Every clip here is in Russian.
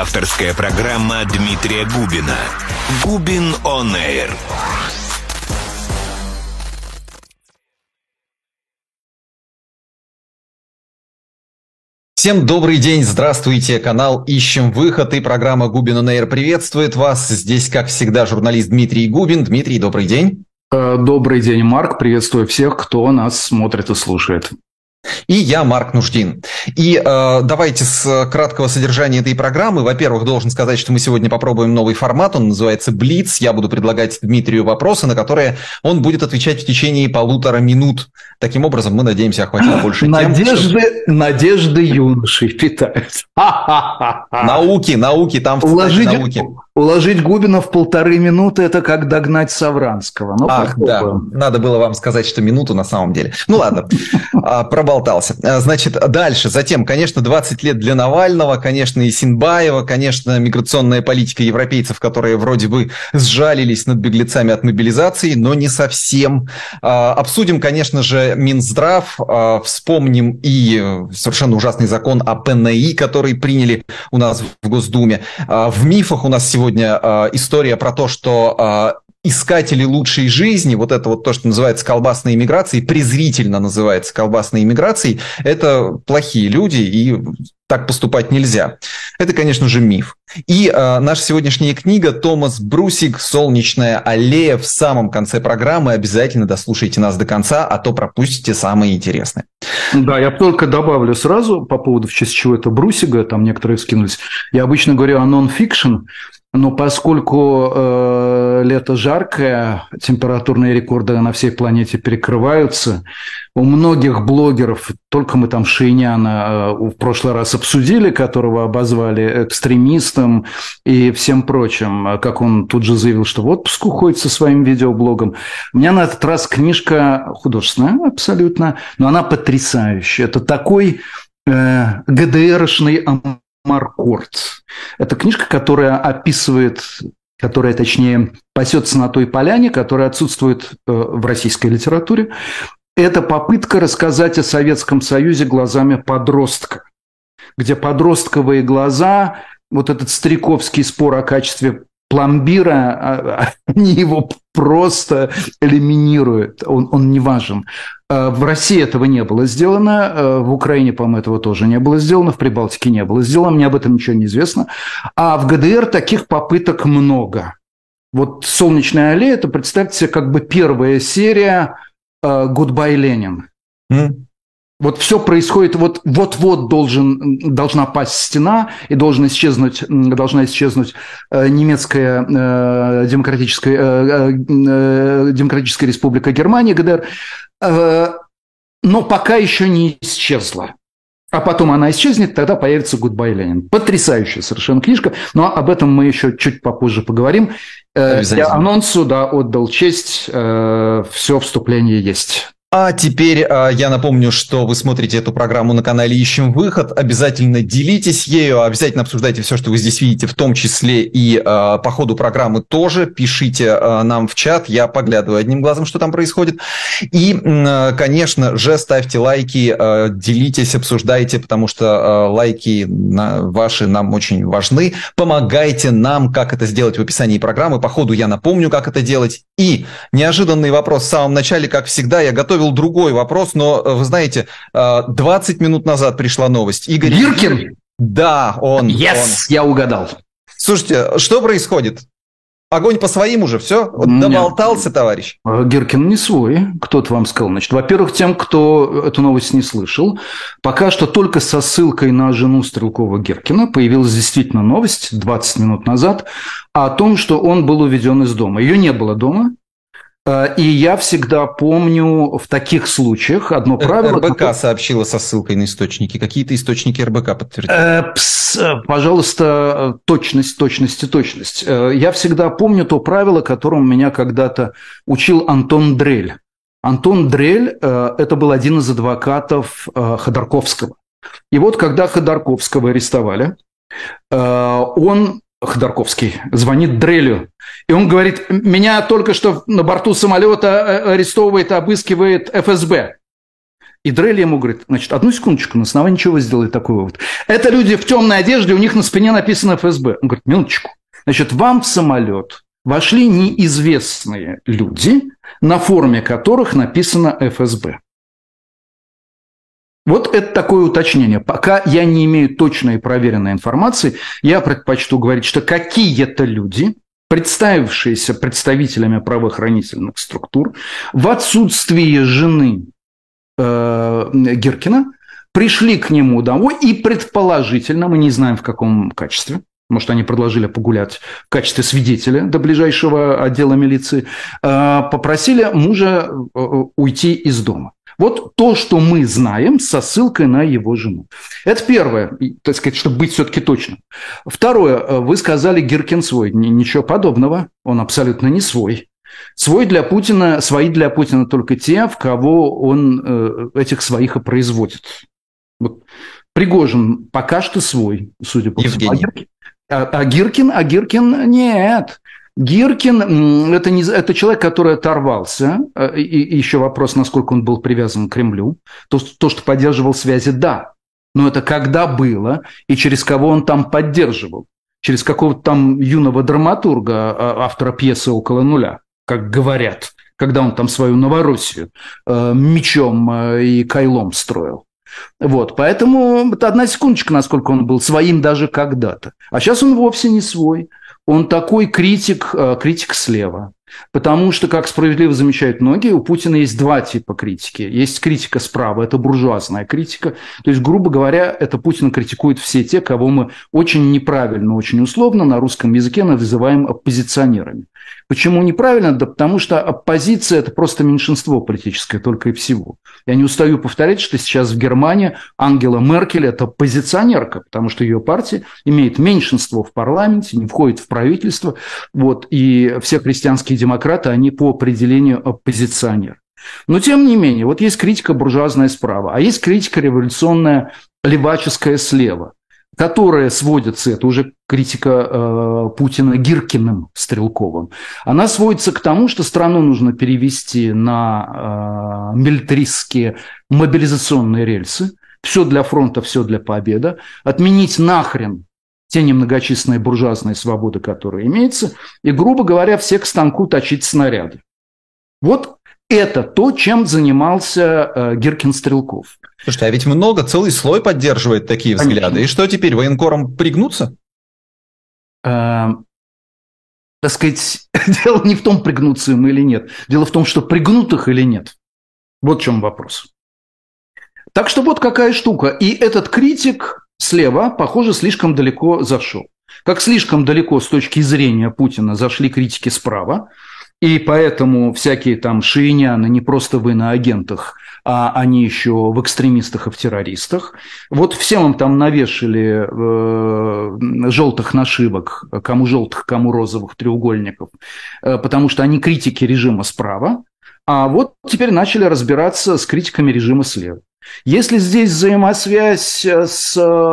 Авторская программа Дмитрия Губина. Губин On Air. Всем добрый день, здравствуйте, канал «Ищем выход» и программа «Губин On Air» приветствует вас. Здесь, как всегда, журналист Дмитрий Губин. Дмитрий, добрый день. Добрый день, Марк. Приветствую всех, кто нас смотрит и слушает. И я, Марк Нуждин. И давайте с краткого содержания этой программы. Во-первых, должен сказать, что мы сегодня попробуем новый формат. Он называется «Блиц». Я буду предлагать Дмитрию вопросы, на которые он будет отвечать в течение 1,5 минут. Таким образом, мы надеемся охватить больше тем. Надежды юношей питают. Науки, там в науки. Уложить Губина в 1,5 минуты – это как догнать Савранского. Да, надо было вам сказать, что минуту на самом деле. Ну ладно, проболтался. Значит, дальше. Затем, конечно, 20 лет для Навального, конечно, и Синбаева, конечно, миграционная политика европейцев, которые вроде бы сжалились над беглецами от мобилизации, но не совсем. Обсудим, конечно же, Минздрав, вспомним и совершенно ужасный закон о ПНИ, который приняли у нас в Госдуме. В мифах у нас сегодня история про то, что искатели лучшей жизни, вот это вот то, что называется колбасной иммиграцией, презрительно называется колбасной иммиграцией, это плохие люди, и так поступать нельзя. Это, конечно же, миф. И наша сегодняшняя книга «Томас Брусик. Солнечная аллея» в самом конце программы. Обязательно дослушайте нас до конца, а то пропустите самое интересное. Да, я только добавлю сразу по поводу, в честь чего это Брусига, там некоторые вскинулись. Я обычно говорю о нон-фикшн, но поскольку лето жаркое, температурные рекорды на всей планете перекрываются, у многих блогеров, только мы там Шейняна в прошлый раз обсудили, которого обозвали экстремистом и всем прочим, как он тут же заявил, что в отпуск уходит со своим видеоблогом. У меня на этот раз книжка художественная абсолютно, но она потрясающая. Это такой ГДРшный Маркорт. Это книжка, которая описывает, которая, точнее, пасется на той поляне, которая отсутствует в российской литературе. Это попытка рассказать о Советском Союзе глазами подростка, где подростковые глаза, вот этот стариковский спор о качестве пломбира, они его просто элиминируют, он не важен. В России этого не было сделано, в Украине, по-моему, этого тоже не было сделано, в Прибалтике не было сделано, мне об этом ничего не известно. А в ГДР таких попыток много. Вот «Солнечная аллея» – это, представьте себе, как бы первая серия «Гудбай, Ленин». Вот все происходит, вот-вот должна пасть стена, и должна исчезнуть немецкая демократическая республика Германия, ГДР, но пока еще не исчезла. А потом она исчезнет, тогда появится «Гудбай, Ленин». Потрясающая совершенно книжка, но об этом мы еще чуть попозже поговорим. Я анонсу, отдал честь, все вступление есть. А теперь я напомню, что вы смотрите эту программу на канале «Ищем выход». Обязательно делитесь ею, обязательно обсуждайте все, что вы здесь видите, в том числе и по ходу программы тоже. Пишите нам в чат, я поглядываю одним глазом, что там происходит. И, конечно же, ставьте лайки, делитесь, обсуждайте, потому что лайки ваши нам очень важны. Помогайте нам, как это сделать в описании программы. По ходу я напомню, как это делать. И неожиданный вопрос в самом начале, как всегда, я готовил другой вопрос, но, вы знаете, 20 минут назад пришла новость. Игорь Гиркин? Да, он. Я угадал. Слушайте, что происходит? Огонь по своим уже, все? Доболтался, товарищ? Гиркин не свой, кто-то вам сказал. Значит, во-первых, тем, кто эту новость не слышал, пока что только со ссылкой на жену Стрелкова-Гиркина появилась действительно новость 20 минут назад о том, что он был уведен из дома. Ее не было дома. И я всегда помню в таких случаях одно правило... РБК сообщила со ссылкой на источники. Какие-то источники РБК подтвердили. Пожалуйста, точность. Я всегда помню то правило, которому меня когда-то учил Антон Дрель. Антон Дрель – это был один из адвокатов Ходорковского. И вот когда Ходорковского арестовали, Ходорковский звонит Дрелю, и он говорит: меня только что на борту самолета арестовывает, обыскивает ФСБ. И Дрелли ему говорит, значит, одну секундочку, на основании чего вы сделали такой вывод? Это люди в темной одежде, у них на спине написано ФСБ. Он говорит, минуточку. Значит, вам в самолет вошли неизвестные люди, на форме которых написано ФСБ. Вот это такое уточнение. Пока я не имею точной и проверенной информации, я предпочту говорить, что какие-то люди, представившиеся представителями правоохранительных структур, в отсутствие жены Гиркина, пришли к нему домой и предположительно, мы не знаем в каком качестве, может, они предложили погулять в качестве свидетеля до ближайшего отдела милиции, попросили мужа уйти из дома. Вот то, что мы знаем со ссылкой на его жену. Это первое, так сказать, чтобы быть все-таки точным. Второе, вы сказали, Гиркин свой. Ничего подобного, он абсолютно не свой. Свои для Путина только те, в кого он этих своих и производит. Вот. Пригожин пока что свой, судя по всему. А Гиркин нет. Гиркин это человек, который оторвался, и еще вопрос, насколько он был привязан к Кремлю. То, что поддерживал связи, да, но это когда было, и через кого он там поддерживал. Через какого-то там юного драматурга, автора пьесы «Около нуля», как говорят, когда он там свою Новороссию мечом и кайлом строил. Вот, поэтому это одна секундочка, насколько он был своим даже когда-то. А сейчас он вовсе не свой. Он такой критик слева. Потому что, как справедливо замечают многие, у Путина есть два типа критики. Есть критика справа, это буржуазная критика. То есть, грубо говоря, это Путин критикует все те, кого мы очень неправильно, очень условно на русском языке называем оппозиционерами. Почему неправильно? Да потому что оппозиция – это просто меньшинство политическое, только и всего. Я не устаю повторять, что сейчас в Германии Ангела Меркель – это оппозиционерка, потому что ее партия имеет меньшинство в парламенте, не входит в правительство. Вот, и все христианские демократы, они по определению оппозиционеры. Но тем не менее, вот есть критика буржуазная справа, а есть критика революционная леваческая слева, которая сводится, это уже критика Путина Гиркиным, Стрелковым, она сводится к тому, что страну нужно перевести на милитаристские мобилизационные рельсы, все для фронта, все для победы, отменить нахрен те немногочисленные буржуазные свободы, которые имеются, и, грубо говоря, все к станку точить снаряды. Вот это то, чем занимался Гиркин-Стрелков. Слушайте, а ведь целый слой поддерживает такие взгляды. Конечно. И что теперь, военкорам пригнуться? Так сказать, дело не в том, пригнуться им или нет. Дело в том, что пригнут их или нет. Вот в чем вопрос. Так что вот какая штука. И этот критик слева, похоже, слишком далеко зашел. Как слишком далеко с точки зрения Путина зашли критики справа, и поэтому всякие там шииняны не просто в иноагентах, а они еще в экстремистах и в террористах. Вот всем им там навешали желтых нашивок, кому желтых, кому розовых треугольников, потому что они критики режима справа, а вот теперь начали разбираться с критиками режима слева. Если здесь взаимосвязь с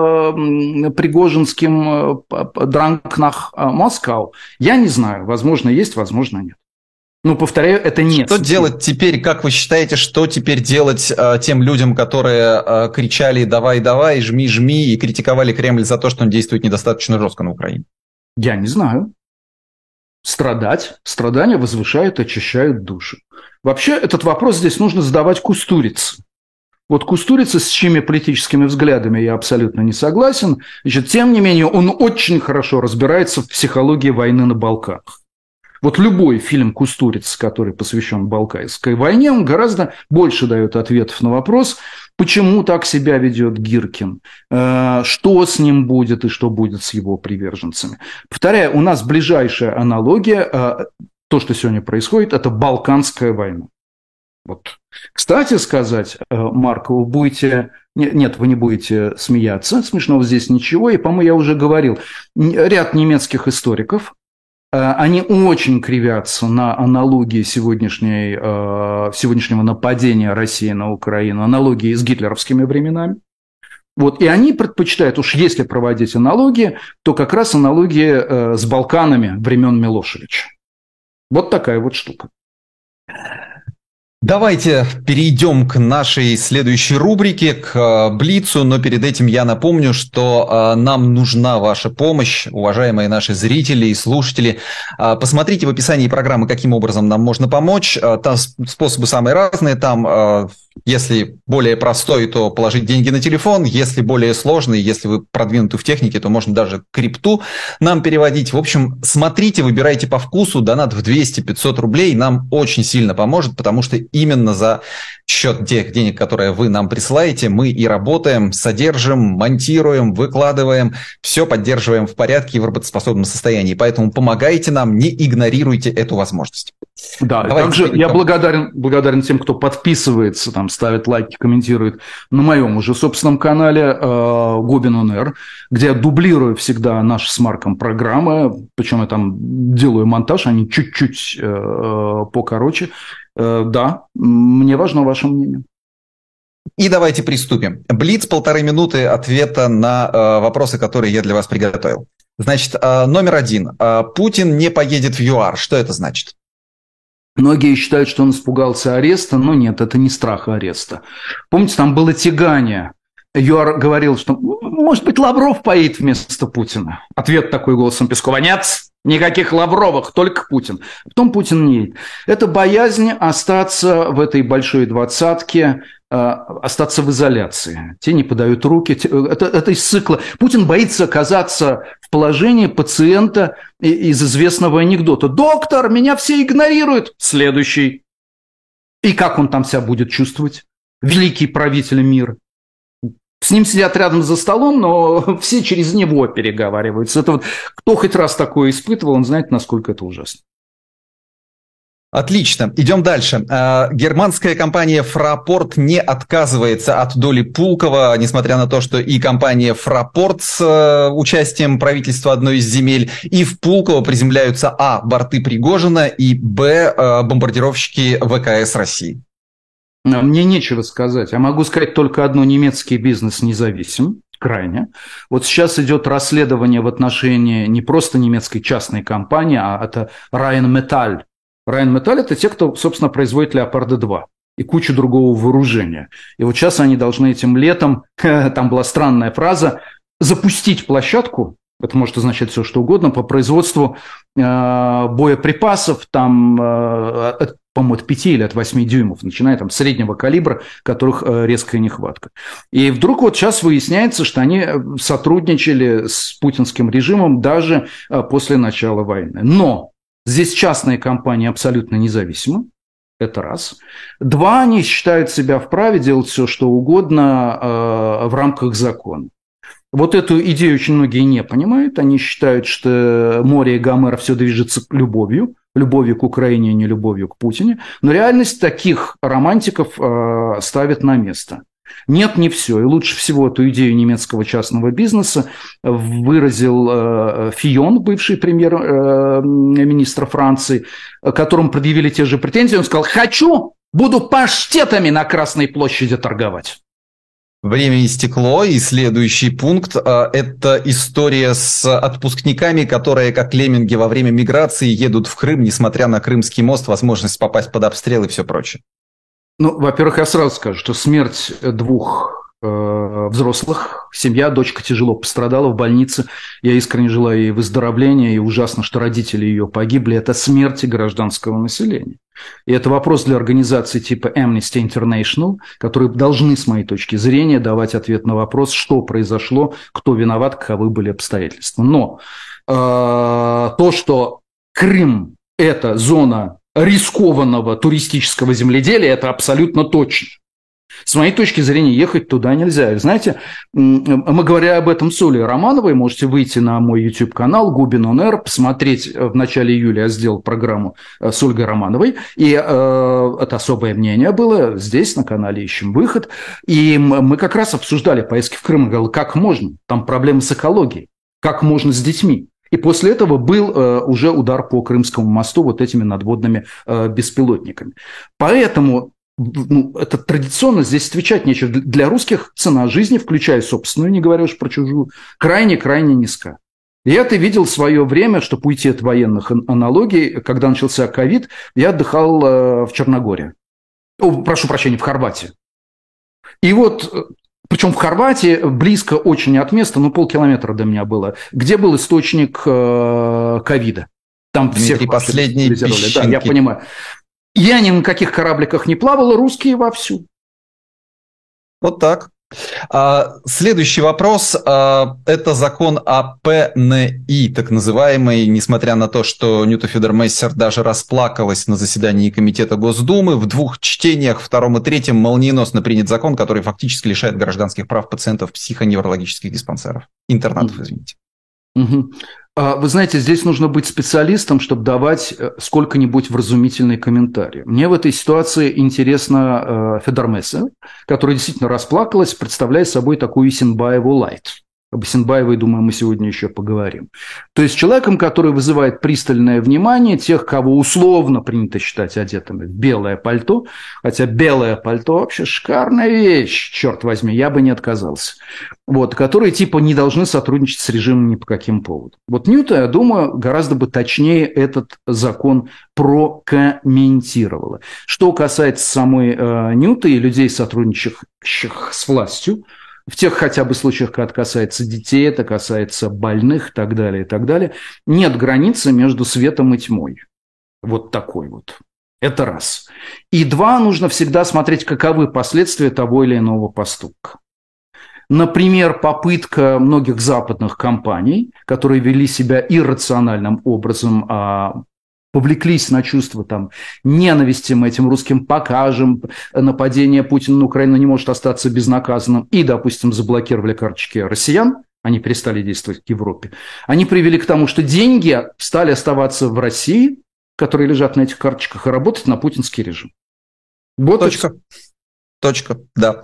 пригожинским «Дранг nach Москау», я не знаю, возможно, есть, возможно, нет. Но, повторяю, это нет. Что делать теперь, как вы считаете, что теперь делать тем людям, которые кричали «давай, давай, жми, жми» и критиковали Кремль за то, что он действует недостаточно жестко на Украине? Я не знаю. Страдать. Страдания возвышают, очищают души. Вообще, этот вопрос здесь нужно задавать Кустурице. Вот Кустурица, с чьими политическими взглядами я абсолютно не согласен, значит, тем не менее, он очень хорошо разбирается в психологии войны на Балканах. Вот любой фильм Кустурицы, который посвящен Балканской войне, он гораздо больше дает ответов на вопрос, почему так себя ведет Гиркин, что с ним будет и что будет с его приверженцами. Повторяю, у нас ближайшая аналогия, то, что сегодня происходит, это Балканская война. Вот. Кстати сказать, Марк, вы будете... Нет, вы не будете смеяться, смешного здесь ничего, и, по-моему, я уже говорил, ряд немецких историков, они очень кривятся на аналогии сегодняшнего нападения России на Украину, аналогии с гитлеровскими временами. Вот, и они предпочитают, уж если проводить аналогии, то как раз аналогии с Балканами времен Милошевича. Вот такая вот штука. Давайте перейдем к нашей следующей рубрике, к Блицу, но перед этим я напомню, что нам нужна ваша помощь, уважаемые наши зрители и слушатели. Посмотрите в описании программы, каким образом нам можно помочь. Там способы самые разные, там, если более простой, то положить деньги на телефон, если более сложный, если вы продвинуты в технике, то можно даже крипту нам переводить. В общем, смотрите, выбирайте по вкусу, донат в 200-500 рублей нам очень сильно поможет, потому что именно за счет тех денег, которые вы нам присылаете, мы и работаем, содержим, монтируем, выкладываем, все поддерживаем в порядке и в работоспособном состоянии. Поэтому помогайте нам, не игнорируйте эту возможность. Да, также я благодарен тем, кто подписывается, там, ставит лайки, комментирует на моем уже собственном канале Губин On Air, где я дублирую всегда наши с Марком программы, причем я там делаю монтаж, они чуть-чуть покороче. Да, мне важно ваше мнение. И давайте приступим. Блиц, 1,5 минуты ответа на вопросы, которые я для вас приготовил. Значит, номер 1. Путин не поедет в ЮАР. Что это значит? Многие считают, что он испугался ареста, но нет, это не страх ареста. Помните, там было тягание. ЮАР говорил, что, может быть, Лавров поедет вместо Путина. Ответ такой голосом Пескова: нет, никаких Лавровых, только Путин. Потом Путин не едет. Это боязнь остаться в этой большой двадцатке, остаться в изоляции. Те не подают руки. Это из цикла. Путин боится оказаться в положении пациента из известного анекдота. Доктор, меня все игнорируют. Следующий. И как он там себя будет чувствовать? Великий правитель мира. С ним сидят рядом за столом, но все через него переговариваются. Это вот, кто хоть раз такое испытывал, он знает, насколько это ужасно. Отлично. Идем дальше. Германская компания Fraport не отказывается от доли Пулково, несмотря на то, что и компания Fraport с участием правительства одной из земель, и в Пулково приземляются борты Пригожина, и бомбардировщики ВКС России. Мне нечего сказать. Я могу сказать только одно: немецкий бизнес независим, крайне. Вот сейчас идет расследование в отношении не просто немецкой частной компании, а это Rheinmetall. Rheinmetall – это те, кто, собственно, производит Леопарда-2 и кучу другого вооружения. И вот сейчас они должны этим летом, там была странная фраза, запустить площадку, это может означать все, что угодно, по производству боеприпасов, там, по-моему, от 5 или от 8 дюймов, начиная там с среднего калибра, которых резкая нехватка. И вдруг вот сейчас выясняется, что они сотрудничали с путинским режимом даже после начала войны. Но здесь частные компании абсолютно независимы. Это раз. Два, они считают себя вправе делать все, что угодно в рамках закона. Вот эту идею очень многие не понимают. Они считают, что море и Гомер все движется к любовью к Украине, не любовью к Путине. Но реальность таких романтиков ставит на место. Нет, не все. И лучше всего эту идею немецкого частного бизнеса выразил Фион, бывший премьер-министр Франции, которому предъявили те же претензии. Он сказал: хочу, буду паштетами на Красной площади торговать. Время истекло, и следующий пункт – это история с отпускниками, которые, как лемминги во время миграции, едут в Крым, несмотря на Крымский мост, возможность попасть под обстрел и все прочее. Ну, во-первых, я сразу скажу, что смерть двух взрослых, семья, дочка тяжело пострадала в больнице. Я искренне желаю ей выздоровления, и ужасно, что родители ее погибли. Это смерти гражданского населения. И это вопрос для организаций типа Amnesty International, которые должны, с моей точки зрения, давать ответ на вопрос, что произошло, кто виноват, каковы были обстоятельства. Но то, что Крым – это зона рискованного туристического земледелия, это абсолютно точно. С моей точки зрения, ехать туда нельзя. И знаете, мы говорили об этом с Олей Романовой. Можете выйти на мой YouTube-канал Губин On Air, посмотреть. В начале июля я сделал программу с Ольгой Романовой. И это особое мнение было. Здесь, на канале «Ищем выход». И мы как раз обсуждали поездки в Крым. Я говорил, как можно? Там проблемы с экологией. Как можно с детьми? И после этого был уже удар по Крымскому мосту вот этими надводными беспилотниками. Поэтому это традиционно, здесь отвечать нечего. Для русских цена жизни, включая собственную, не говоря уж про чужую, крайне-крайне низка. Я-то видел в свое время, чтобы уйти от военных аналогий, когда начался ковид, я отдыхал в Черногории. Прошу прощения, в Хорватии. И вот, причем в Хорватии, близко очень от места, полкилометра до меня было, где был источник ковида. Там Дмитрий, всех последние песчинки. Да, я понимаю. Я ни на каких корабликах не плавал, русские вовсю. Вот так. Следующий вопрос. Это закон о ПНИ, так называемый, несмотря на то, что Нюта Федермессер даже расплакалась на заседании Комитета Госдумы, в 2 чтениях, 2 и 3, молниеносно принят закон, который фактически лишает гражданских прав пациентов психоневрологических диспансеров. Интернатов, извините. Угу. Вы знаете, здесь нужно быть специалистом, чтобы давать сколько-нибудь вразумительный комментарий. Мне в этой ситуации интересно Федермессер, которая действительно расплакалась, представляя собой такую Исенбаеву лайт. Об Исенбаевой, думаю, мы сегодня еще поговорим. То есть человеком, который вызывает пристальное внимание тех, кого условно принято считать одетыми в белое пальто, хотя белое пальто вообще шикарная вещь, черт возьми, я бы не отказался. Вот, которые типа не должны сотрудничать с режимом ни по каким поводам. Вот Нюта, я думаю, гораздо бы точнее этот закон прокомментировала. Что касается самой Нюты и людей, сотрудничающих с властью, в тех хотя бы случаях, когда это касается детей, это касается больных и так далее, нет границы между светом и тьмой. Вот такой вот. Это раз. И 2, нужно всегда смотреть, каковы последствия того или иного поступка. Например, попытка многих западных компаний, которые вели себя иррациональным образом, повлеклись на чувство ненависти, мы этим русским покажем, нападение Путина на Украину не может остаться безнаказанным, и, допустим, заблокировали карточки россиян, они перестали действовать в Европе, они привели к тому, что деньги стали оставаться в России, которые лежат на этих карточках, и работать на путинский режим. Вот Точка, да.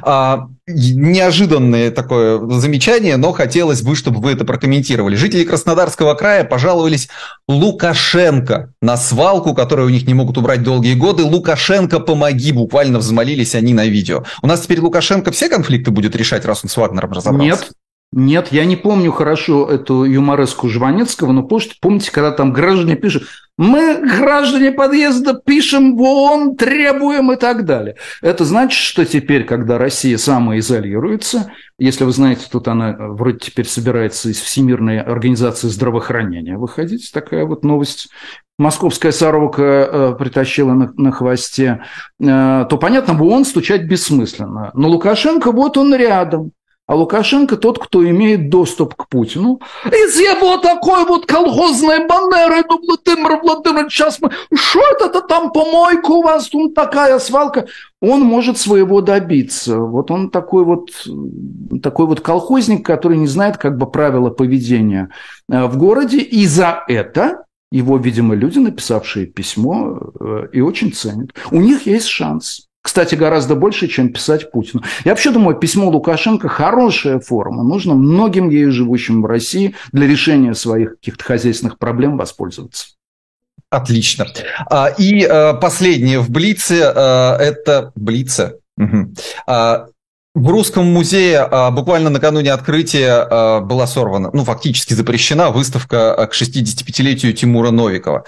Неожиданное такое замечание, но хотелось бы, чтобы вы это прокомментировали. Жители Краснодарского края пожаловались Лукашенко на свалку, которую у них не могут убрать долгие годы. Лукашенко, помоги, буквально взмолились они на видео. У нас теперь Лукашенко все конфликты будет решать, раз он с Вагнером разобрался? Нет, я не помню хорошо эту юмореску Жванецкого, но помните, когда там граждане пишут, мы, граждане подъезда, пишем в ООН, требуем и так далее. Это значит, что теперь, когда Россия самоизолируется, если вы знаете, тут она вроде теперь собирается из Всемирной организации здравоохранения выходить, такая вот новость, московская сорока притащила на хвосте, то, понятно, в ООН стучать бессмысленно. Но Лукашенко, вот он рядом. А Лукашенко тот, кто имеет доступ к Путину. Из его такой вот колхозной манеры, Владимир Владимирович, сейчас мы... Что это там, помойка у вас, тут такая свалка? Он может своего добиться. Вот он такой вот колхозник, который не знает правила поведения в городе. И за это его, видимо, люди, написавшие письмо, и очень ценят. У них есть шанс. Кстати, гораздо больше, чем писать Путину. Я вообще думаю, письмо Лукашенко – хорошая форма. Нужно многим ею живущим в России для решения своих каких-то хозяйственных проблем воспользоваться. Отлично. И последнее в Блице – это Блице. Угу. В Русском музее буквально накануне открытия была сорвана, фактически запрещена выставка к 65-летию Тимура Новикова.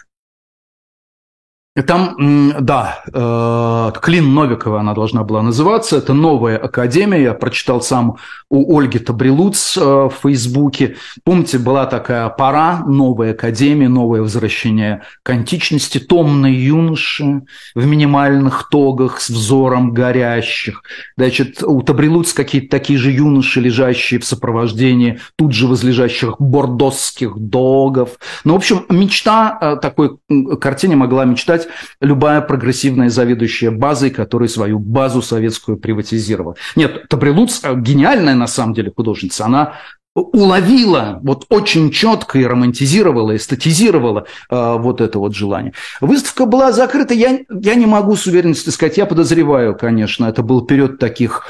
Там, да, Клин Новикова она должна была называться. Это новая академия. Я прочитал сам у Ольги Табрилуц в Фейсбуке. Помните, была такая пора, новая академия, новое возвращение к античности. Томные юноши в минимальных тогах с взором горящих. Значит, у Табрилуц какие-то такие же юноши, лежащие в сопровождении тут же возлежащих бордосских догов. В общем, мечта такой картине могла мечтать любая прогрессивная заведующая базой, которая свою базу советскую приватизировала. Нет, Табрилуц гениальная на самом деле художница. Она уловила вот очень четко и романтизировала, эстетизировала вот это вот желание. Выставка была закрыта, я не могу с уверенностью сказать, я подозреваю, конечно, это был период таких...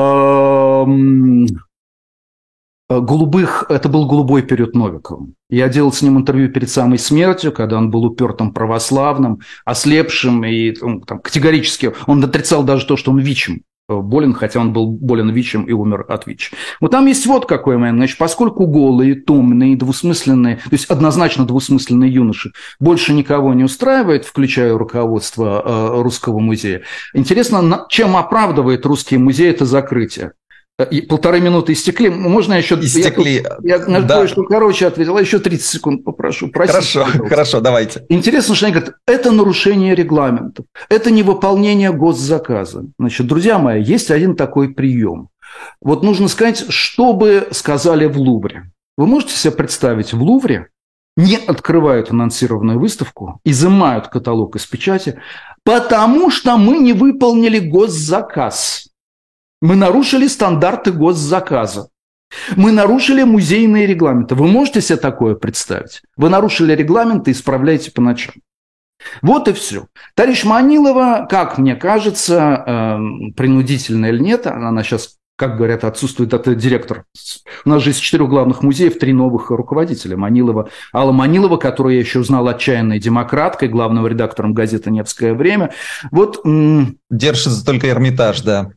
это был голубой период Новикова. Я делал с ним интервью перед самой смертью, когда он был упертым православным, ослепшим и категорически он отрицал даже то, что он ВИЧем болен, хотя он был болен ВИЧем и умер от ВИЧ. Вот там есть вот какой момент. Значит, поскольку голые, томные, двусмысленные, то есть однозначно двусмысленные юноши больше никого не устраивает, включая руководство Русского музея, интересно, чем оправдывает Русский музей это закрытие? 1,5 минуты истекли. Можно еще... Истекли. Я кое-что короче ответил. Еще 30 секунд попрошу. Простите, хорошо, давайте. Интересно, что они говорят, это нарушение регламентов, это невыполнение госзаказа. Значит, друзья мои, есть один такой прием. Вот нужно сказать, что бы сказали в Лувре. Вы можете себе представить, в Лувре не открывают анонсированную выставку, изымают каталог из печати, потому что мы не выполнили госзаказ. Мы нарушили стандарты госзаказа. Мы нарушили музейные регламенты. Вы можете себе такое представить? Вы нарушили регламенты и исправляете по ночам. Вот и все. Товарищ Манилова, как мне кажется, принудительно или нет, она сейчас, как говорят, отсутствует, это директор. У нас же из 4 главных музеев 3 новых руководителя. Манилова, Алла Манилова, которую я еще узнал отчаянной демократкой, главным редактором газеты «Невское время». Вот, держится только Эрмитаж, да.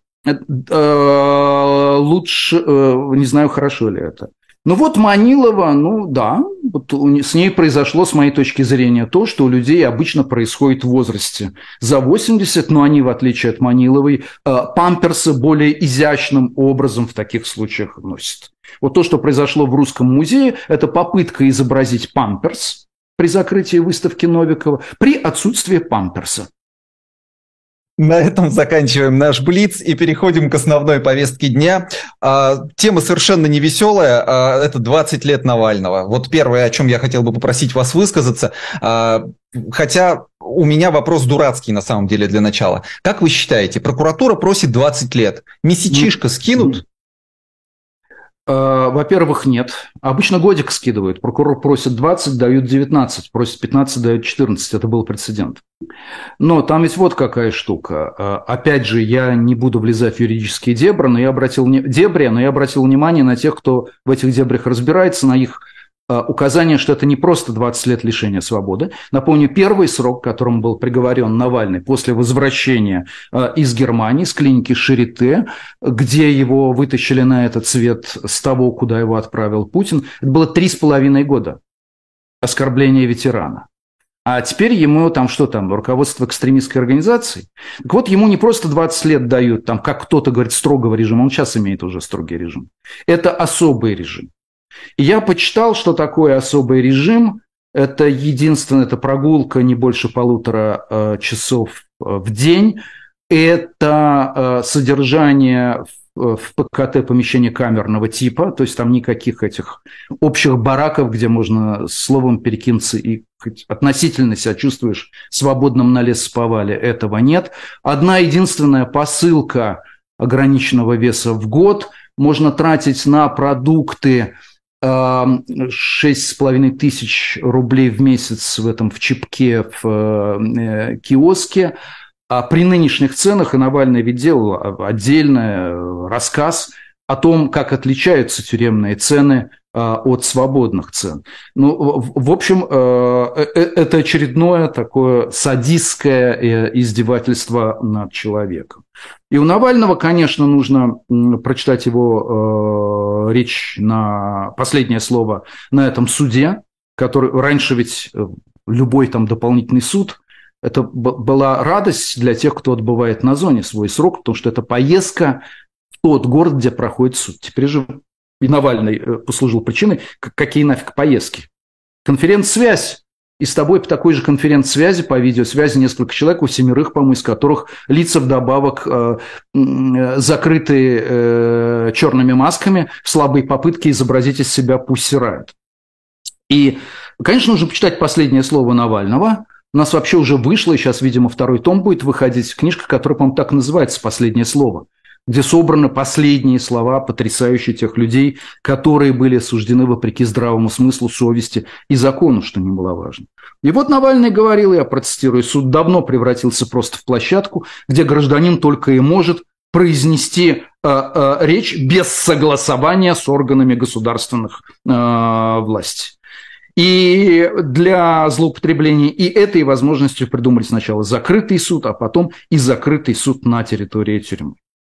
Лучше, не знаю, хорошо ли это. Ну вот Манилова, ну да, вот с ней произошло, с моей точки зрения, то, что у людей обычно происходит в возрасте за 80, но они, в отличие от Маниловой, памперсы более изящным образом в таких случаях носят. Вот то, что произошло в Русском музее, это попытка изобразить памперс при закрытии выставки Новикова при отсутствии памперса. На этом заканчиваем наш блиц и переходим к основной повестке дня. Тема совершенно невеселая. Это 20 лет Навального. Вот первое, о чем я хотел бы попросить вас высказаться. Хотя у меня вопрос дурацкий на самом деле для начала. Как вы считаете, прокуратура просит 20 лет. Месячишко скинут? Во-первых, нет. Обычно годик скидывают. Прокурор просит 20, дают 19. Просит 15, дают 14. Это был прецедент. Но там ведь вот какая штука. Опять же, я не буду влезать в юридические дебри, но я обратил внимание на тех, кто в этих дебрях разбирается, на их указание, что это не просто 20 лет лишения свободы. Напомню, первый срок, которым был приговорен Навальный после возвращения из Германии, с клиники Шарите, где его вытащили на этот свет с того, куда его отправил Путин, это было 3,5 года оскорбления ветерана. А теперь ему руководство экстремистской организации. Так вот, ему не просто 20 лет дают, как кто-то говорит, строгого режима, он сейчас имеет уже строгий режим. Это особый режим. И я почитал, что такое особый режим. Это это прогулка не больше 1,5 часов в день. Это содержание в ПКТ помещения камерного типа, то есть там никаких этих общих бараков, где можно словом перекинуться и относительно себя чувствуешь свободным на лесоповале, этого нет. Одна единственная посылка ограниченного веса в год, можно тратить на продукты 6,5 тысяч рублей в месяц в чипке, в киоске. А при нынешних ценах, и Навальный ведь делал отдельный рассказ о том, как отличаются тюремные цены от свободных цен. Ну, в общем, это очередное такое садистское издевательство над человеком. И у Навального, конечно, нужно прочитать его речь последнее слово на этом суде, который раньше ведь любой дополнительный суд, это была радость для тех, кто отбывает на зоне свой срок, потому что это поездка в тот город, где проходит суд. Теперь же и Навальный послужил причиной, какие нафиг поездки. Конференц-связь. И с тобой по такой же конференц-связи, по видеосвязи несколько человек, у 7, по-моему, из которых лица вдобавок закрыты черными масками в слабой попытке изобразить из себя Pussy Riot. И, конечно, нужно почитать последнее слово Навального. У нас вообще уже вышло, и сейчас, видимо, 2-й том будет выходить, книжка, которая, по-моему, так и называется «Последнее слово», где собраны последние слова, потрясающие тех людей, которые были осуждены вопреки здравому смыслу, совести и закону, что немаловажно. И вот Навальный говорил, я процитирую, суд давно превратился просто в площадку, где гражданин только и может произнести речь без согласования с органами государственных властей. И для злоупотребления и этой возможностью придумали сначала закрытый суд, а потом и закрытый суд на территории тюрьмы.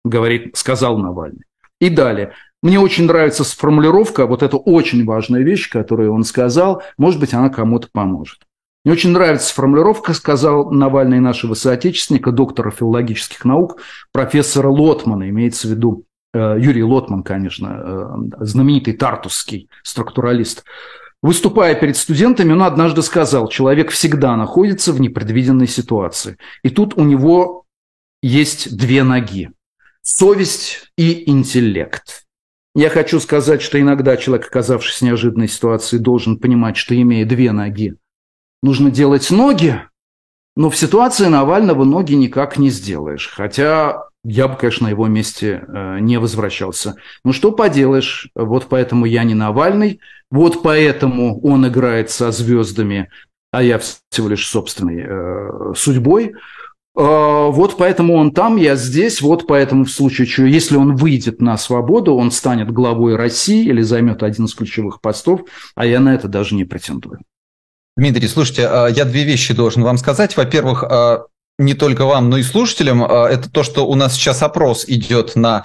сказал Навальный. И далее. Мне очень нравится формулировка, вот это очень важная вещь, которую он сказал, может быть, она кому-то поможет. Мне очень нравится формулировка, сказал Навальный, нашего соотечественника, доктора филологических наук, профессора Лотмана, имеется в виду Юрий Лотман, конечно, знаменитый тартусский структуралист. Выступая перед студентами, он однажды сказал, человек всегда находится в непредвиденной ситуации. И тут у него есть две ноги – совесть и интеллект. Я хочу сказать, что иногда человек, оказавшись в неожиданной ситуации, должен понимать, что, имея две ноги, нужно делать ноги, но в ситуации Навального ноги никак не сделаешь. Хотя я бы, конечно, на его месте не возвращался. Ну что поделаешь, вот поэтому я не Навальный, вот поэтому он играет со звездами, а я всего лишь собственной судьбой. Вот поэтому он там, я здесь, вот поэтому в случае чего, если он выйдет на свободу, он станет главой России или займет один из ключевых постов, а я на это даже не претендую. Дмитрий, слушайте, я две вещи должен вам сказать. Во-первых, не только вам, но и слушателям, это то, что у нас сейчас опрос идет на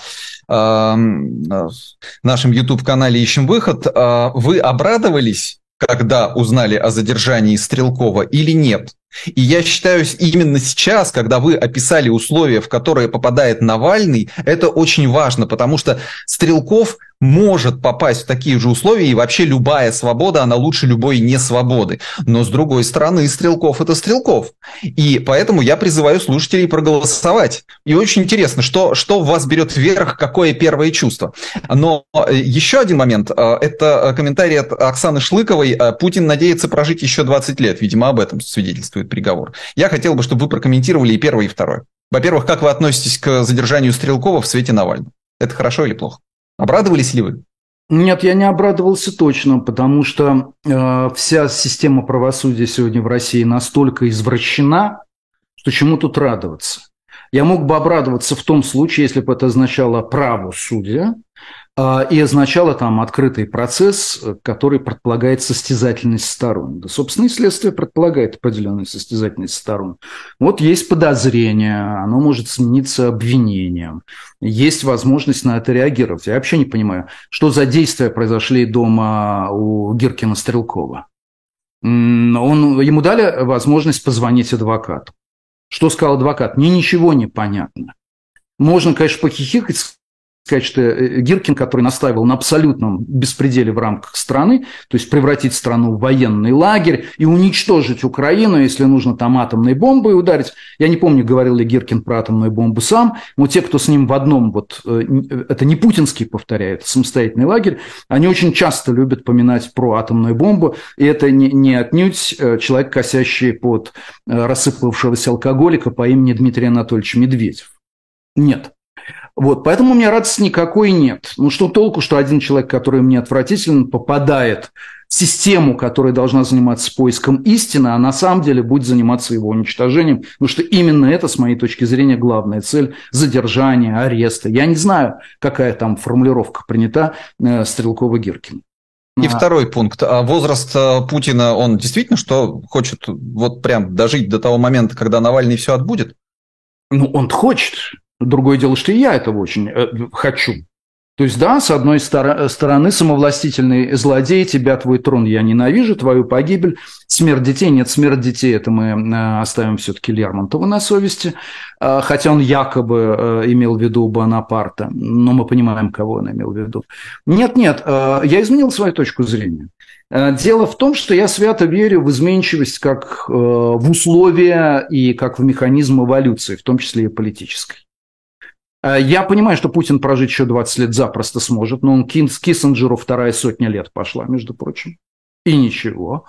нашем YouTube-канале «Ищем выход». Вы обрадовались, когда узнали о задержании Стрелкова, или нет? И я считаю, именно сейчас, когда вы описали условия, в которые попадает Навальный, это очень важно, потому что Стрелков может попасть в такие же условия, и вообще любая свобода, она лучше любой несвободы. Но, с другой стороны, Стрелков – это Стрелков. И поэтому я призываю слушателей проголосовать. И очень интересно, что в вас берет вверх, какое первое чувство. Но еще один момент – это комментарий от Оксаны Шлыковой. Путин надеется прожить еще 20 лет. Видимо, об этом свидетельствует приговор. Я хотел бы, чтобы вы прокомментировали и первое, и второе. Во-первых, как вы относитесь к задержанию Стрелкова в свете Навального? Это хорошо или плохо? Обрадовались ли вы? Нет, я не обрадовался точно, потому что вся система правосудия сегодня в России настолько извращена, что чему тут радоваться. Я мог бы обрадоваться в том случае, если бы это означало правосудие и означало там открытый процесс, который предполагает состязательность сторон. Да, собственно, и следствие предполагает определенную состязательность сторон. Вот есть подозрение, оно может смениться обвинением. Есть возможность на это реагировать. Я вообще не понимаю, что за действия произошли дома у Гиркина-Стрелкова. Ему дали возможность позвонить адвокату. Что сказал адвокат? Мне ничего не понятно. Можно, конечно, похихикать, сказать, что Гиркин, который настаивал на абсолютном беспределе в рамках страны, то есть превратить страну в военный лагерь и уничтожить Украину, если нужно там атомной бомбой ударить. Я не помню, говорил ли Гиркин про атомную бомбу сам, но те, кто с ним в одном, вот это не путинский, повторяю, это самостоятельный лагерь, они очень часто любят поминать про атомную бомбу, и это не отнюдь человек, косящий под рассыпавшегося алкоголика по имени Дмитрий Анатольевич Медведев. Нет. Вот, поэтому у меня радости никакой нет. Ну, что толку, что один человек, который мне отвратителен, попадает в систему, которая должна заниматься поиском истины, а на самом деле будет заниматься его уничтожением, потому что именно это, с моей точки зрения, главная цель задержания, ареста. Я не знаю, какая там формулировка принята Стрелкова-Гиркина. И второй пункт. Возраст Путина, он действительно что хочет вот прям дожить до того момента, когда Навальный все отбудет? Ну, он хочет. Другое дело, что и я этого очень хочу. То есть, да, с одной стороны, самовластительный злодей, тебя, твой трон я ненавижу, твою погибель, смерть детей, нет, смерть детей, это мы оставим все-таки Лермонтову на совести, хотя он якобы имел в виду Бонапарта, но мы понимаем, кого он имел в виду. Нет, я изменил свою точку зрения. Дело в том, что я свято верю в изменчивость как в условия и как в механизм эволюции, в том числе и политической. Я понимаю, что Путин прожить еще 20 лет запросто сможет, но он Киссинджеру 200 лет пошла, между прочим. И ничего.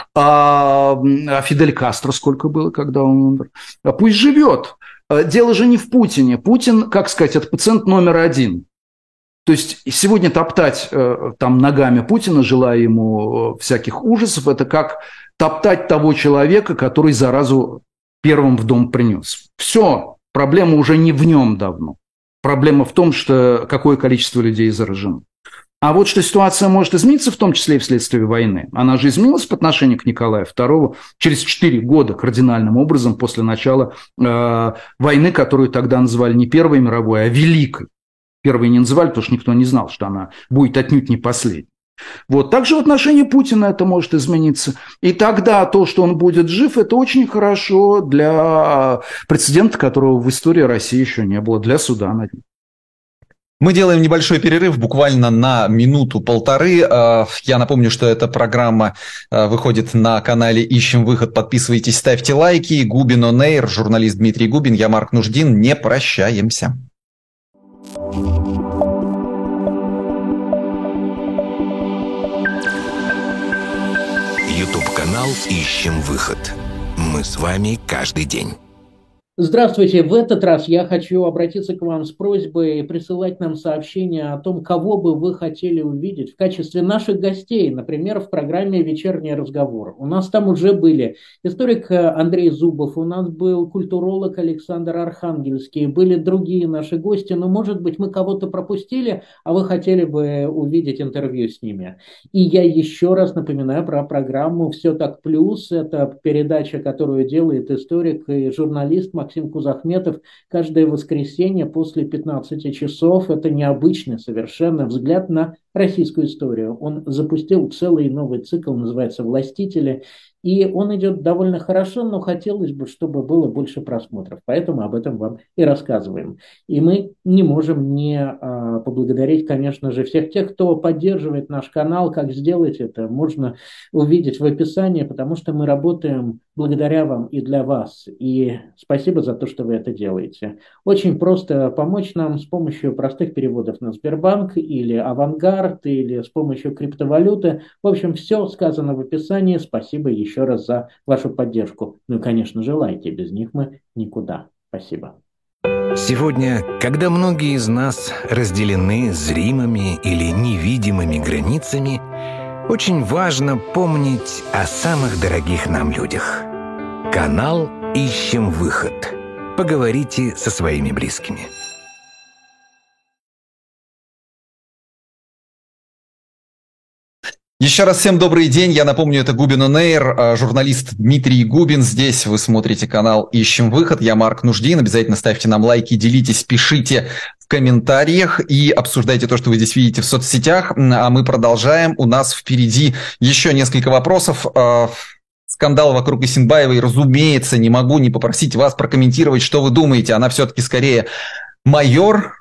А Фидель Кастро сколько было, когда он умер? Пусть живет. Дело же не в Путине. Путин, как сказать, это пациент номер один. То есть сегодня топтать там ногами Путина, желая ему всяких ужасов, это как топтать того человека, который заразу первым в дом принес. Все, проблема уже не в нем давно. Проблема в том, что какое количество людей заражено. А вот что ситуация может измениться, в том числе и вследствие войны. Она же изменилась по отношению к Николаю II через 4 года кардинальным образом после начала войны, которую тогда называли не Первой мировой, а Великой. Первой не называли, потому что никто не знал, что она будет отнюдь не последней. Вот. Также в отношении Путина это может измениться. И тогда то, что он будет жив, это очень хорошо для прецедента, которого в истории России еще не было, для суда над ним. Мы делаем небольшой перерыв, буквально на минуту-полторы. Я напомню, что эта программа выходит на канале «Ищем выход». Подписывайтесь, ставьте лайки. Губин on Air, журналист Дмитрий Губин, я Марк Нуждин. Не прощаемся. YouTube-канал «Ищем выход». Мы с вами каждый день. Здравствуйте. В этот раз я хочу обратиться к вам с просьбой присылать нам сообщения о том, кого бы вы хотели увидеть в качестве наших гостей, например, в программе «Вечерний разговор». У нас там уже были историк Андрей Зубов, у нас был культуролог Александр Архангельский, были другие наши гости, но, может быть, мы кого-то пропустили, а вы хотели бы увидеть интервью с ними. И я еще раз напоминаю про программу «Все так плюс». Это передача, которую делает историк и журналист Максим Кузахметов каждое воскресенье после 15 часов. Это необычный совершенно взгляд на российскую историю. Он запустил целый новый цикл, называется «Властители». И он идет довольно хорошо, но хотелось бы, чтобы было больше просмотров. Поэтому об этом вам и рассказываем. И мы не можем не поблагодарить, конечно же, всех тех, кто поддерживает наш канал. Как сделать это, можно увидеть в описании, потому что мы работаем благодаря вам и для вас. И спасибо за то, что вы это делаете. Очень просто помочь нам с помощью простых переводов на Сбербанк или Авангард, или с помощью криптовалюты. В общем, все сказано в описании. Спасибо еще раз за вашу поддержку. Ну и, конечно же, лайки. Без них мы никуда. Спасибо. Сегодня, когда многие из нас разделены зримыми или невидимыми границами, очень важно помнить о самых дорогих нам людях. Канал «Ищем выход». Поговорите со своими близкими. Еще раз всем добрый день. Я напомню, это Губин on Air, журналист Дмитрий Губин. Здесь вы смотрите канал «Ищем выход». Я Марк Нуждин. Обязательно ставьте нам лайки, делитесь, пишите в комментариях и обсуждайте то, что вы здесь видите в соцсетях. А мы продолжаем. У нас впереди еще несколько вопросов. Скандал вокруг Исинбаевой, разумеется, не могу не попросить вас прокомментировать, что вы думаете. Она все-таки скорее майор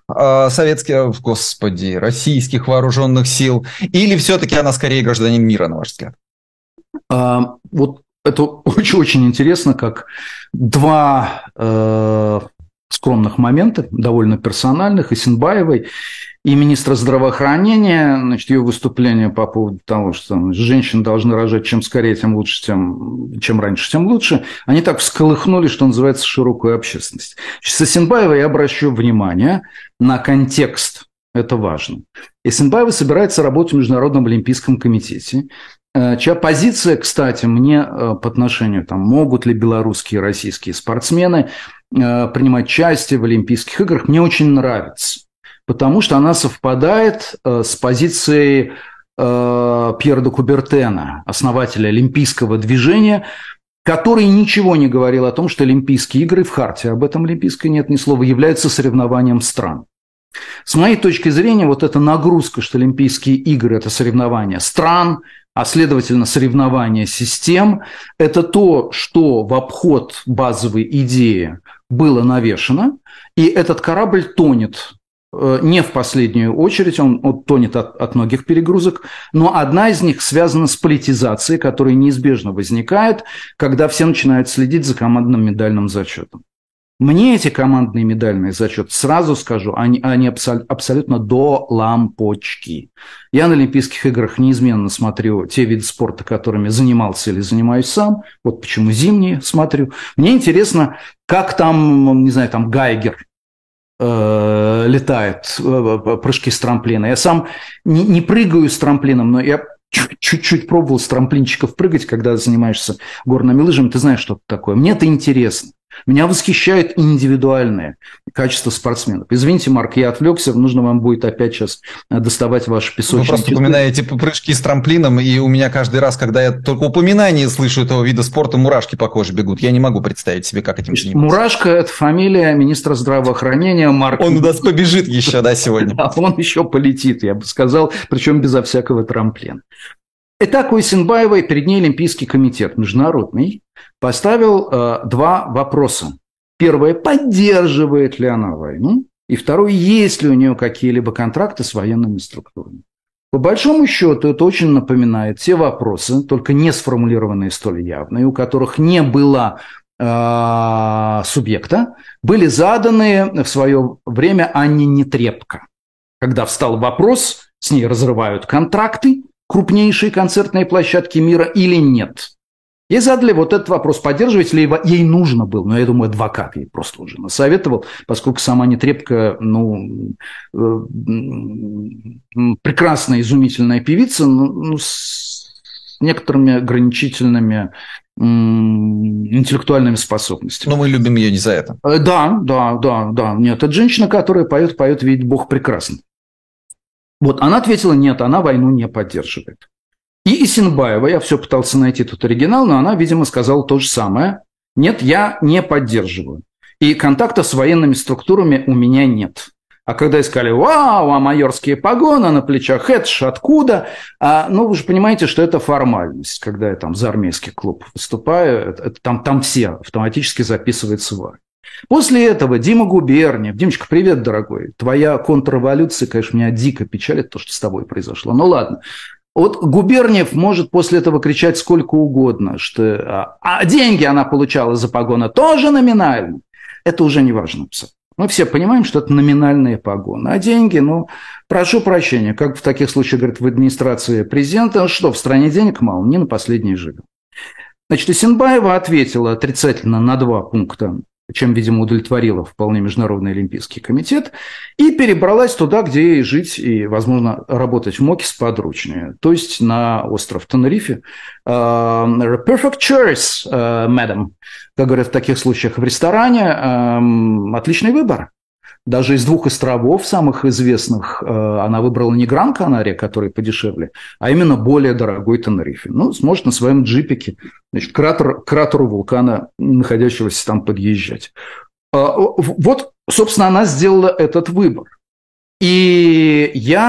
российских вооруженных сил, или все-таки она скорее гражданин мира, на ваш взгляд? Вот это очень-очень интересно, как два скромных момента, довольно персональных, Исинбаевой и министра здравоохранения, значит, ее выступление по поводу того, что женщины должны рожать чем скорее, тем лучше, чем раньше, тем лучше, они так всколыхнули, что называется, широкую общественность. С Исинбаевой я обращу внимание на контекст, это важно. Исинбаева собирается работать в Международном олимпийском комитете, чья позиция, кстати, мне по отношению, могут ли белорусские и российские спортсмены принимать участие в Олимпийских играх, мне очень нравится. Потому что она совпадает с позицией Пьера де Кубертена, основателя олимпийского движения, который ничего не говорил о том, что Олимпийские игры, в хартии об этом олимпийской нет ни слова, являются соревнованием стран. С моей точки зрения, вот эта нагрузка, что Олимпийские игры – это соревнования стран, а следовательно соревнования систем, это то, что в обход базовой идеи было навешено, и этот корабль тонет. Не в последнюю очередь, он тонет от многих перегрузок, но одна из них связана с политизацией, которая неизбежно возникает, когда все начинают следить за командным медальным зачетом. Мне эти командные медальные зачеты, сразу скажу, они абсолютно до лампочки. Я на Олимпийских играх неизменно смотрю те виды спорта, которыми занимался или занимаюсь сам. Вот почему зимние смотрю. Мне интересно, как там, не знаю, Гайгер летает, прыжки с трамплина. Я сам не прыгаю с трамплином, но я чуть-чуть пробовал с трамплинчиков прыгать, когда занимаешься горными лыжами. Ты знаешь, что это такое. Мне это интересно. Меня восхищают индивидуальные качества спортсменов. Извините, Марк, я отвлекся, нужно вам будет опять сейчас доставать ваши песочные часы. Вы просто упоминаете прыжки с трамплином, и у меня каждый раз, когда я только упоминание слышу этого вида спорта, мурашки по коже бегут. Я не могу представить себе, как этим заниматься. Мурашка – это фамилия министра здравоохранения Марка. Он у нас побежит еще, да, сегодня? Да, он еще полетит, я бы сказал, причем безо всякого трамплина. Итак, у Исенбаевой перед ней Олимпийский комитет международный поставил два вопроса. Первое, поддерживает ли она войну? И второе, есть ли у нее какие-либо контракты с военными структурами? По большому счету, это очень напоминает те вопросы, только не сформулированные столь явно, и у которых не было субъекта, были заданы в свое время Анне Нетребко. Когда встал вопрос, с ней разрывают контракты, крупнейшие концертные площадки мира или нет. Ей задали вот этот вопрос, поддерживать ли ей нужно было. Но я думаю, адвокат ей просто уже насоветовал, поскольку сама Нетребко, прекрасная, изумительная певица, с некоторыми ограничительными интеллектуальными способностями. Но мы любим ее не за это. Да. Нет, это женщина, которая поет, видит Бог прекрасно. Вот она ответила, нет, она войну не поддерживает. И Исенбаева, я все пытался найти тут оригинал, но она, видимо, сказала то же самое. Нет, я не поддерживаю. И контакта с военными структурами у меня нет. А когда искали, вау, а майорские погоны на плечах, это ж откуда? Вы же понимаете, что это формальность. Когда я там за армейский клуб выступаю, там все автоматически записываются в армию. После этого Дима Губерниев. Димочка, привет, дорогой. Твоя контрреволюция, конечно, меня дико печалит, то, что с тобой произошло. Ну, ладно. Вот Губерниев может после этого кричать сколько угодно, что деньги она получала за погоны тоже номинально. Это уже не важно. Мы все понимаем, что это номинальные погоны. А деньги, прошу прощения, как в таких случаях, говорят, в администрации президента, что в стране денег мало, не на последние живем. Значит, Исенбаева ответила отрицательно на 2 пункта, чем, видимо, удовлетворила вполне Международный Олимпийский комитет, и перебралась туда, где ей жить и, возможно, работать в МОКе сподручнее, то есть на остров Тенерифе. Perfect choice, madam, как говорят в таких случаях в ресторане, отличный выбор. Даже из 2 островов самых известных она выбрала не Гран-Канария, который подешевле, а именно более дорогой Тенерифе. Сможет на своем джипике, значит, к кратеру вулкана, находящегося там, подъезжать. Вот, собственно, она сделала этот выбор. И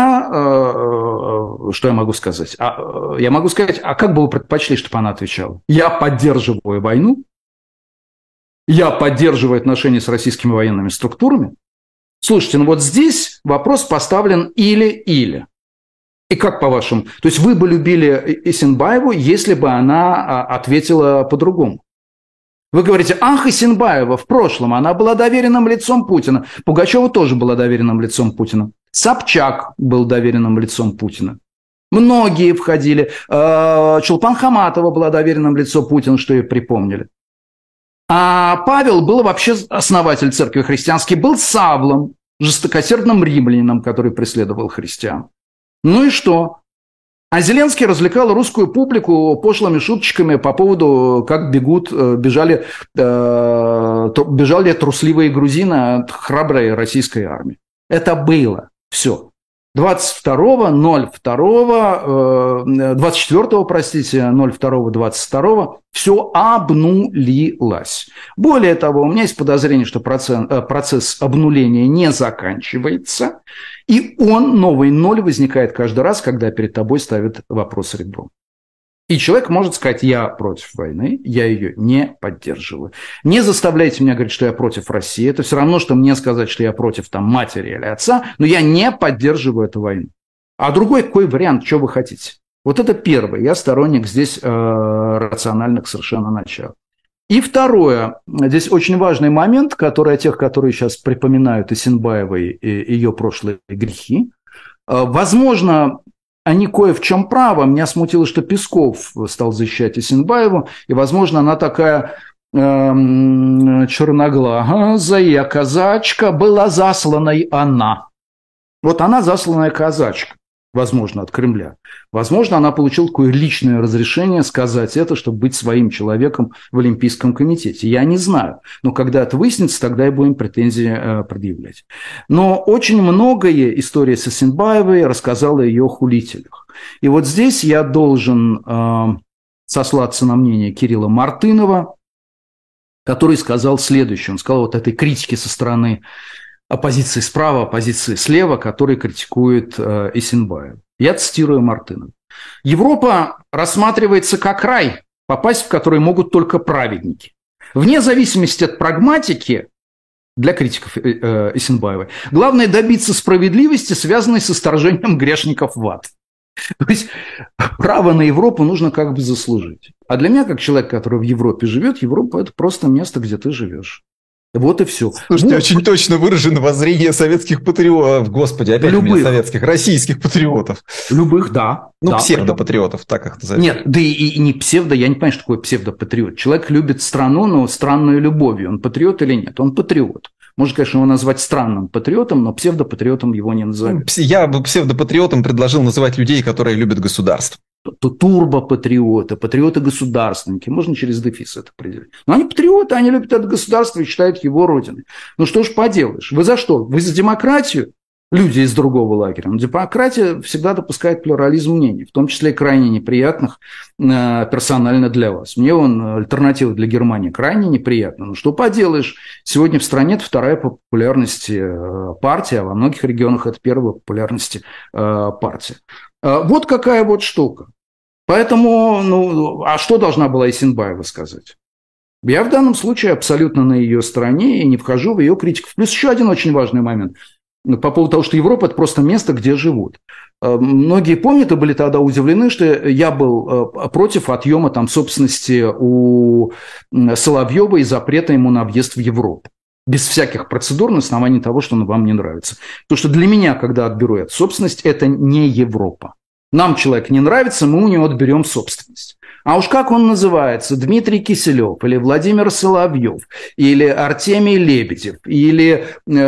что я могу сказать? Я могу сказать, как бы вы предпочли, чтобы она отвечала? Я поддерживаю войну, я поддерживаю отношения с российскими военными структурами. Слушайте, вот здесь вопрос поставлен или-или. И как по-вашему? То есть вы бы любили Исенбаеву, если бы она ответила по-другому. Вы говорите, Исенбаева в прошлом, она была доверенным лицом Путина. Пугачева тоже была доверенным лицом Путина. Собчак был доверенным лицом Путина. Многие входили. Чулпан Хаматова была доверенным лицом Путина, что и припомнили. А Павел был вообще основатель церкви христианской, был Савлом, жестокосердным римлянином, который преследовал христиан. Ну и что? А Зеленский развлекал русскую публику пошлыми шуточками по поводу, как бежали трусливые грузины от храброй российской армии. Это было все. 24.02.22 все обнулилось. Более того, у меня есть подозрение, что процесс обнуления не заканчивается, и новый ноль возникает каждый раз, когда перед тобой ставят вопрос ребром. И человек может сказать, я против войны, я ее не поддерживаю. Не заставляйте меня говорить, что я против России. Это все равно, что мне сказать, что я против матери или отца, но я не поддерживаю эту войну. А другой какой вариант, что вы хотите? Вот это первое. Я сторонник здесь рациональных совершенно начал. И второе. Здесь очень важный момент, который тех, которые сейчас припоминают Исенбаевой и ее прошлые грехи. Возможно, они кое в чем правы. Меня смутило, что Песков стал защищать Исенбаеву, и, возможно, она такая черноглазая казачка, была засланной она. Вот она засланная казачка. возможно, от Кремля. Возможно, она получила такое личное разрешение сказать это, чтобы быть своим человеком в Олимпийском комитете. Я не знаю. Но когда это выяснится, тогда и будем претензии предъявлять. Но очень многое история с Исенбаевой рассказала о ее хулителях. И вот здесь я должен сослаться на мнение Кирилла Мартынова, который сказал следующее. Он сказал вот этой критике со стороны оппозиции справа, оппозиции слева, который критикует Исенбаева. Я цитирую Мартынова. «Европа рассматривается как рай, попасть в который могут только праведники. Вне зависимости от прагматики, для критиков Исенбаевой, главное добиться справедливости, связанной с вторжением грешников в ад». То есть право на Европу нужно как бы заслужить. А для меня, как человек, который в Европе живет, Европа – это просто место, где ты живешь. Вот и все. Слушайте, очень точно выражено воззрение советских патриотов, господи, опять любых советских, российских патриотов. Любых, да. Ну, да, псевдопатриотов, так их называют. Нет, да и не псевдо, я не понимаю, что такое псевдопатриот. Человек любит страну, но странной любовью. Он патриот или нет? Он патриот. Можно, конечно, его назвать странным патриотом, но псевдопатриотом его не назовут. Я бы псевдопатриотом предложил называть людей, которые любят государство. То турбопатриоты, патриоты-государственники. Можно через дефис это определить. Но они патриоты, они любят это государство и считают его родиной. Ну что ж поделаешь? Вы за что? Вы за демократию? Люди из другого лагеря. Но демократия всегда допускает плюрализм мнений, в том числе и крайне неприятных персонально для вас. Мне альтернатива для Германии крайне неприятна. Ну что поделаешь? Сегодня в стране это вторая по популярности партия, а во многих регионах это первая по популярности партия. Вот какая вот штука. Поэтому, а что должна была Исенбаева сказать? Я в данном случае абсолютно на ее стороне и не вхожу в ее критику. Плюс еще один очень важный момент. По поводу того, что Европа – это просто место, где живут. Многие помнят и были тогда удивлены, что я был против отъема там собственности у Соловьева и запрета ему на въезд в Европу. Без всяких процедур на основании того, что он вам не нравится. Потому что для меня, когда отберу эту собственность, это не Европа. Нам человек не нравится, мы у него отберем собственность. А уж как он называется, Дмитрий Киселев, или Владимир Соловьев, или Артемий Лебедев, или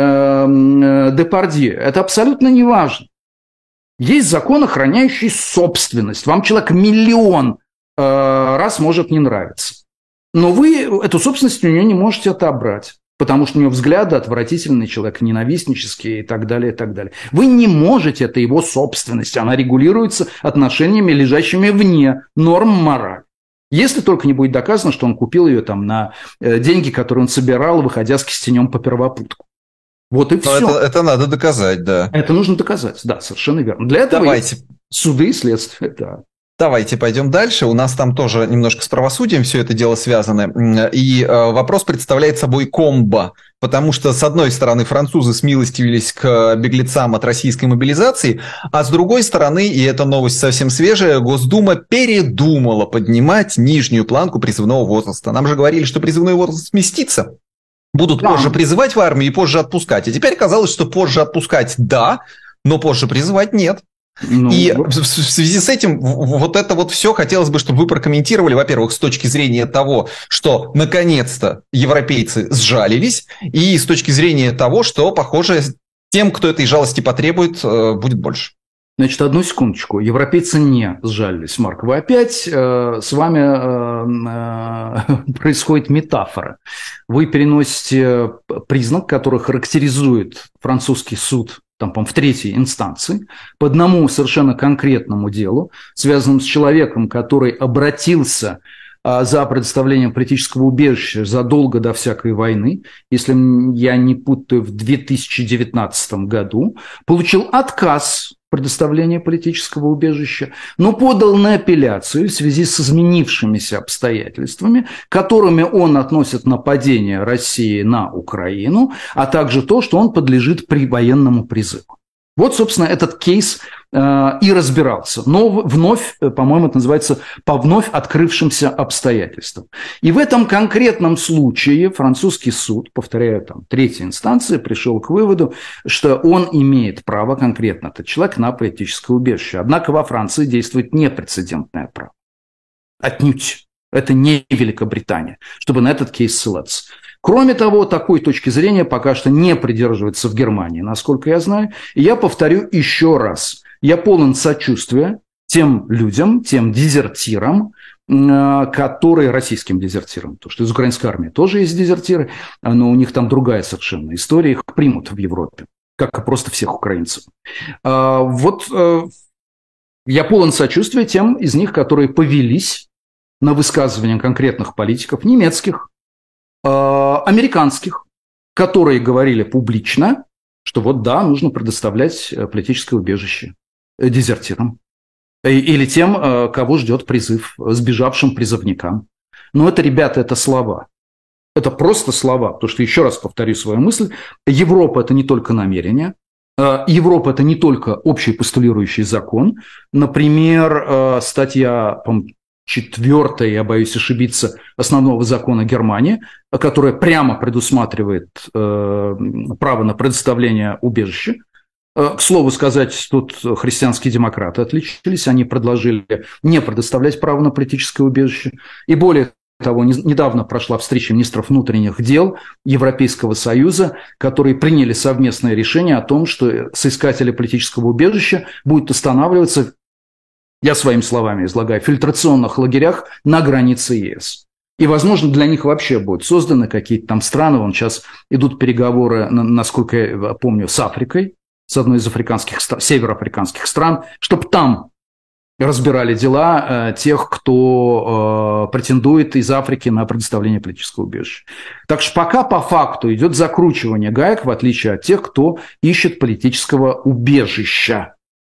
Депардье, это абсолютно не важно. Есть закон, охраняющий собственность. Вам человек миллион раз может не нравиться. Но вы эту собственность у него не можете отобрать. Потому что у него взгляды отвратительные, человек ненавистнический и так далее, и так далее. Вы не можете, это его собственность, она регулируется отношениями, лежащими вне норм морали. Если только не будет доказано, что он купил ее там на деньги, которые он собирал, выходя с кистенем по первопутку. Вот и все. Это надо доказать, да. Это нужно доказать, да, совершенно верно. Для этого есть суды и следствия, да. Давайте пойдем дальше. У нас там тоже немножко с правосудием все это дело связано. И вопрос представляет собой комбо. Потому что, с одной стороны, французы смилостивились к беглецам от российской мобилизации, а с другой стороны, и эта новость совсем свежая, Госдума передумала поднимать нижнюю планку призывного возраста. Нам же говорили, что призывной возраст сместится. Будут позже призывать в армию и позже отпускать. А теперь оказалось, что позже отпускать – да, но позже призывать – нет. И в связи с этим вот это вот все хотелось бы, чтобы вы прокомментировали, во-первых, с точки зрения того, что наконец-то европейцы сжалились, и с точки зрения того, что, похоже, тем, кто этой жалости потребует, будет больше. Значит, одну секундочку. Европейцы не сжалились, Марк. Вы опять с вами происходит метафора. Вы переносите признак, который характеризует французский суд там, в третьей инстанции, по одному совершенно конкретному делу, связанному с человеком, который обратился за предоставлением политического убежища задолго до всякой войны, если я не путаю, в 2019 году, получил отказ предоставления политического убежища, но подал на апелляцию в связи с изменившимися обстоятельствами, которыми он относит нападение России на Украину, а также то, что он подлежит военному призыву. Вот, собственно, этот кейс и разбирался. Но вновь, по-моему, это называется по вновь открывшимся обстоятельствам. И в этом конкретном случае французский суд, повторяю, там, третьей инстанции, пришел к выводу, что он имеет право, конкретно этот человек, на политическое убежище. Однако во Франции действует непрецедентное право. Отнюдь. Это не Великобритания, чтобы на этот кейс ссылаться. Кроме того, такой точки зрения пока что не придерживается в Германии, насколько я знаю. И я повторю еще раз. Я полон сочувствия тем людям, тем дезертирам, которые российским дезертирам, потому что из украинской армии тоже есть дезертиры, но у них там другая совершенно история, их примут в Европе, как и просто всех украинцев. Вот я полон сочувствия тем из них, которые повелись на высказывания конкретных политиков, немецких, американских, которые говорили публично, что вот да, нужно предоставлять политическое убежище дезертирам. Или тем, кого ждет призыв, сбежавшим призывникам. Но это, ребята, это слова. Это просто слова. Потому что, еще раз повторю свою мысль, Европа – это не только намерение. Европа – это не только общий постулирующий закон. Например, статья 4, я боюсь ошибиться, основного закона Германии, которая прямо предусматривает право на предоставление убежища. К слову сказать, тут христианские демократы отличились, они предложили не предоставлять право на политическое убежище. И более того, недавно прошла встреча министров внутренних дел Европейского Союза, которые приняли совместное решение о том, что соискатели политического убежища будут останавливаться, я своими словами излагаю, в фильтрационных лагерях на границе ЕС. И, возможно, для них вообще будут созданы какие-то там страны. Вон сейчас идут переговоры, насколько я помню, с Африкой, с одной из североафриканских стран, чтобы там разбирали дела тех, кто претендует из Африки на предоставление политического убежища. Так что пока по факту идет закручивание гаек, в отличие от тех, кто ищет политического убежища.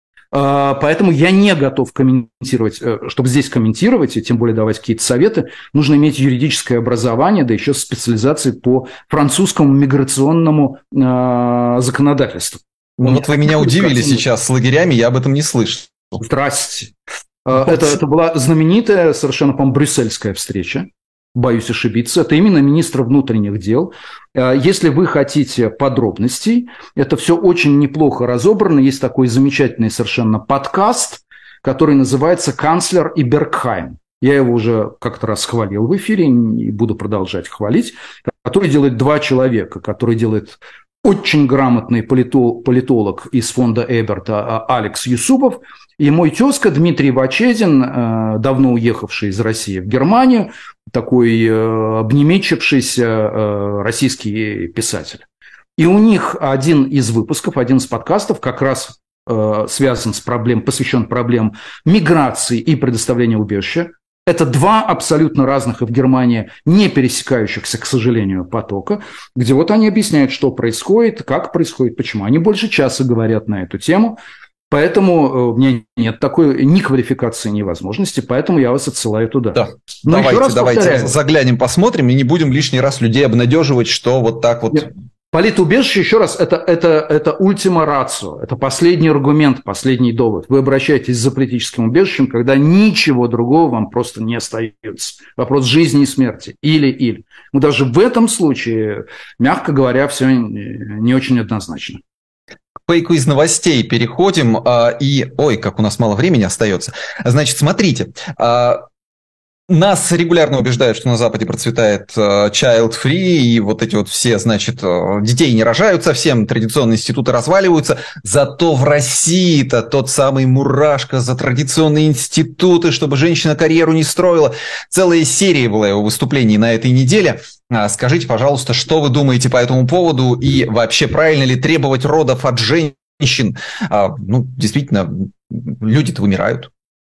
Поэтому я не готов комментировать, чтобы здесь комментировать, и тем более давать какие-то советы, нужно иметь юридическое образование, да еще специализации по французскому миграционному законодательству. Вот вы меня удивили сейчас с лагерями, я об этом не слышал. Здрасте. Это была знаменитая, совершенно, по-моему, брюссельская встреча. Боюсь ошибиться. Это именно министр внутренних дел. Если вы хотите подробностей, это все очень неплохо разобрано. Есть такой замечательный совершенно подкаст, который называется «Канцлер и Бергхайм». Я его уже как-то раз хвалил в эфире и буду продолжать хвалить. Который делает два человека, который делает очень грамотный политолог из фонда Эберта Алекс Юсупов и мой тезка Дмитрий Вачедин, давно уехавший из России в Германию, такой обнемечившийся российский писатель. И у них один из выпусков, один из подкастов как раз связан с посвящен проблемам миграции и предоставления убежища. Это два абсолютно разных и в Германии не пересекающихся, к сожалению, потока, где вот они объясняют, что происходит, как происходит, почему. Они больше часа говорят на эту тему, поэтому у меня нет такой ни квалификации, ни возможности, поэтому я вас отсылаю туда. Да. Давайте заглянем, посмотрим и не будем лишний раз людей обнадеживать, что вот так вот... Нет. Политубежище, еще раз, это ультима рацио, это последний аргумент, последний довод. Вы обращаетесь за политическим убежищем, когда ничего другого вам просто не остается. Вопрос жизни и смерти. Или. Но даже в этом случае, мягко говоря, все не очень однозначно. К фейку из новостей переходим. Ой, как у нас мало времени остается. Значит, смотрите. Нас регулярно убеждают, что на Западе процветает child-free, и вот эти вот все, значит, детей не рожают совсем, традиционные институты разваливаются. Зато в России-то тот самый мурашка за традиционные институты, чтобы женщина карьеру не строила. Целая серия была его выступлений на этой неделе. Скажите, пожалуйста, что вы думаете по этому поводу, и вообще правильно ли требовать родов от женщин? Действительно, люди-то вымирают.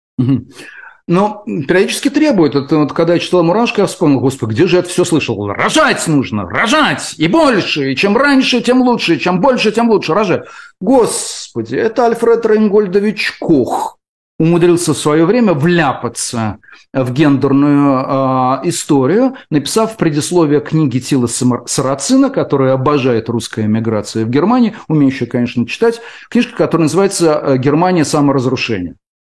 Но периодически требует. Это вот когда я читал «Мурашко», я вспомнил, господи, где же я это все слышал? Рожать нужно, рожать, и больше, и чем раньше, тем лучше, и чем больше, тем лучше рожать. Господи, это Альфред Рейнгольдович Кох умудрился в свое время вляпаться в гендерную историю, написав в предисловие книги Тила Сарацина, которая обожает русская эмиграция в Германии, умеющая, конечно, читать, книжка, которая называется «Германия. Саморазрушение».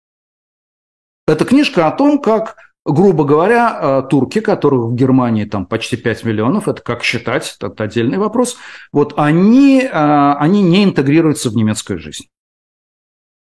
Это книжка о том, как, грубо говоря, турки, которых в Германии там почти 5 миллионов, это как считать, это отдельный вопрос, вот они не интегрируются в немецкую жизнь.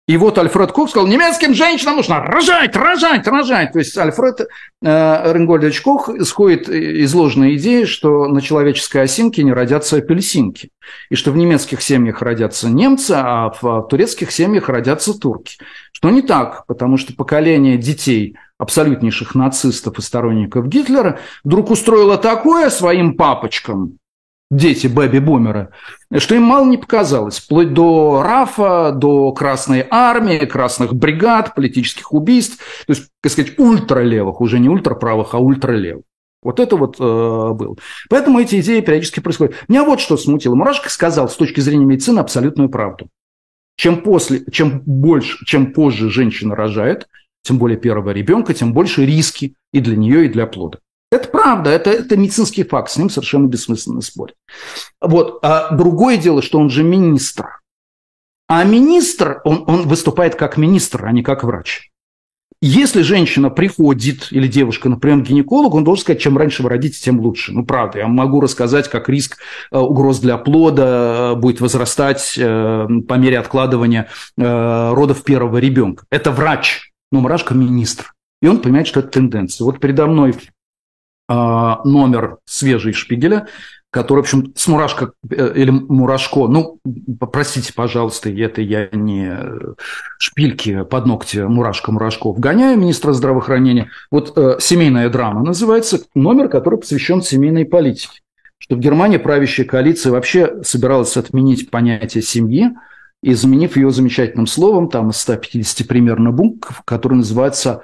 И вот Альфред Кох сказал, немецким женщинам нужно рожать. То есть Альфред Рейнгольдович Кох исходит из ложной идеи, что на человеческой осинке не родятся апельсинки. И что в немецких семьях родятся немцы, а в турецких семьях родятся турки. Что не так, потому что поколение детей абсолютнейших нацистов и сторонников Гитлера вдруг устроило такое своим папочкам, дети бэби-бумеры, что им мало не показалось. Вплоть до РАФа, до Красной Армии, красных бригад, политических убийств. То есть, так сказать, ультралевых, уже не ультраправых, а ультралевых. Вот это вот было. Поэтому эти идеи периодически происходят. Меня вот что смутило. Мурашко сказал с точки зрения медицины абсолютную правду. Чем позже женщина рожает, тем более первого ребенка, тем больше риски и для нее, и для плода. Это правда, это медицинский факт, с ним совершенно бессмысленно спорить. Вот. А другое дело, что он же министр. А министр, он выступает как министр, а не как врач. Если женщина приходит, или девушка, например, к гинекологу, он должен сказать, чем раньше вы родите, тем лучше. Ну, правда, я могу рассказать, как риск угроз для плода будет возрастать по мере откладывания родов первого ребенка. Это врач, но Мурашко министр. И он понимает, что это тенденция. Вот передо мной номер свежий Шпигеля, который, в общем, с Мурашко или Мурашко, ну, простите, пожалуйста, это я не шпильки под ногти Мурашко вгоняю, министра здравоохранения. Вот «Семейная драма» называется, номер, который посвящен семейной политике. Что в Германии правящая коалиция вообще собиралась отменить понятие семьи и заменив ее замечательным словом, там из 150 примерно букв, который называется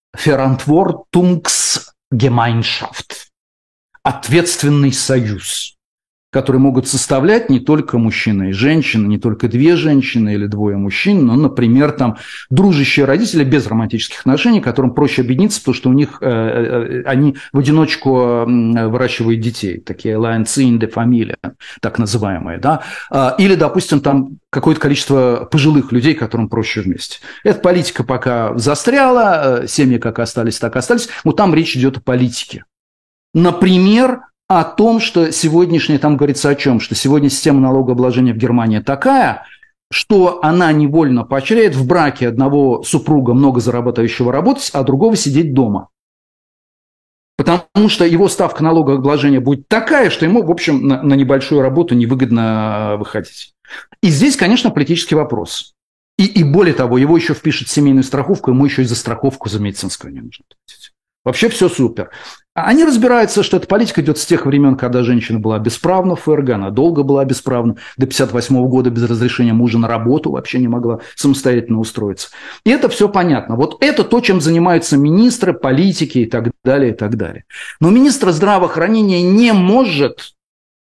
«Verantwortungsgemeinschaft». Ответственный союз, который могут составлять не только мужчина и женщина, не только две женщины или двое мужчин, но, например, там дружащие родители без романтических отношений, которым проще объединиться, потому что у них они в одиночку выращивают детей, такие alliance de familia, так называемые, да, или, допустим, там какое-то количество пожилых людей, которым проще вместе. Эта политика пока застряла, семьи как остались, так остались, но там речь идет о политике. Например, о том, что сегодняшняя, там говорится о чем, что сегодня система налогообложения в Германии такая, что она невольно поощряет в браке одного супруга, много зарабатывающего, работать, а другого сидеть дома. Потому что его ставка налогообложения будет такая, что ему, в общем, на небольшую работу невыгодно выходить. И здесь, конечно, политический вопрос. И более того, его еще впишут в семейную страховку, ему еще и за страховку за медицинскую не нужно платить. Вообще все супер. Они разбираются, что эта политика идет с тех времен, когда женщина была бесправна в ФРГ, она долго была бесправна, до 1958 года без разрешения мужа на работу вообще не могла самостоятельно устроиться. И это все понятно. Вот это то, чем занимаются министры, политики и так далее, и так далее. Но министр здравоохранения не может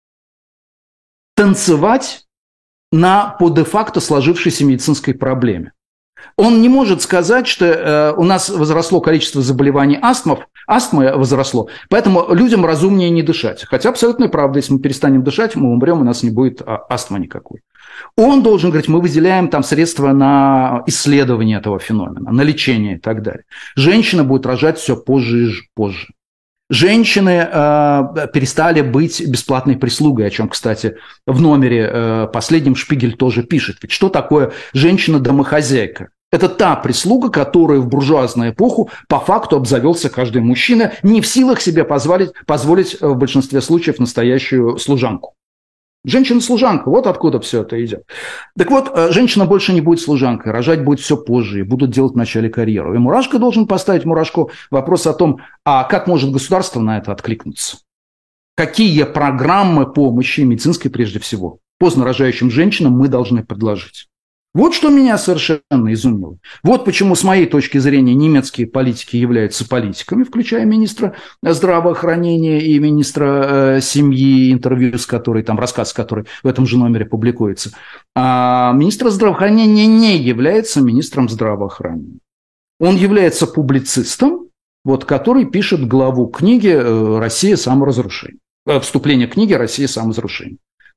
танцевать по де-факто сложившейся медицинской проблеме. Он не может сказать, что у нас возросло количество заболеваний астмы возросло, поэтому людям разумнее не дышать. Хотя абсолютно правда, если мы перестанем дышать, мы умрем, у нас не будет астмы никакой. Он должен говорить, мы выделяем там средства на исследование этого феномена, на лечение и так далее. Женщина будет рожать все позже и позже. Женщины перестали быть бесплатной прислугой, о чем, кстати, в номере последнем Шпигель тоже пишет. Ведь что такое женщина-домохозяйка? Это та прислуга, которую в буржуазную эпоху по факту обзавелся каждый мужчина, не в силах себе позволить в большинстве случаев настоящую служанку. Женщина-служанка, вот откуда все это идет. Так вот, женщина больше не будет служанкой, рожать будет все позже, и будут делать в начале карьеру. И Мурашко должен поставить Мурашко вопрос о том, а как может государство на это откликнуться? Какие программы помощи, медицинской прежде всего, поздно рожающим женщинам мы должны предложить? Вот что меня совершенно изумило. Вот почему, с моей точки зрения, немецкие политики являются политиками, включая министра здравоохранения и министра семьи, интервью с которой, там рассказ, который в этом же номере публикуется. А министр здравоохранения не является министром здравоохранения. Он является публицистом, вот, который пишет главу книги «Россия саморазрушение». Вступление книги «Россия саморазрушение».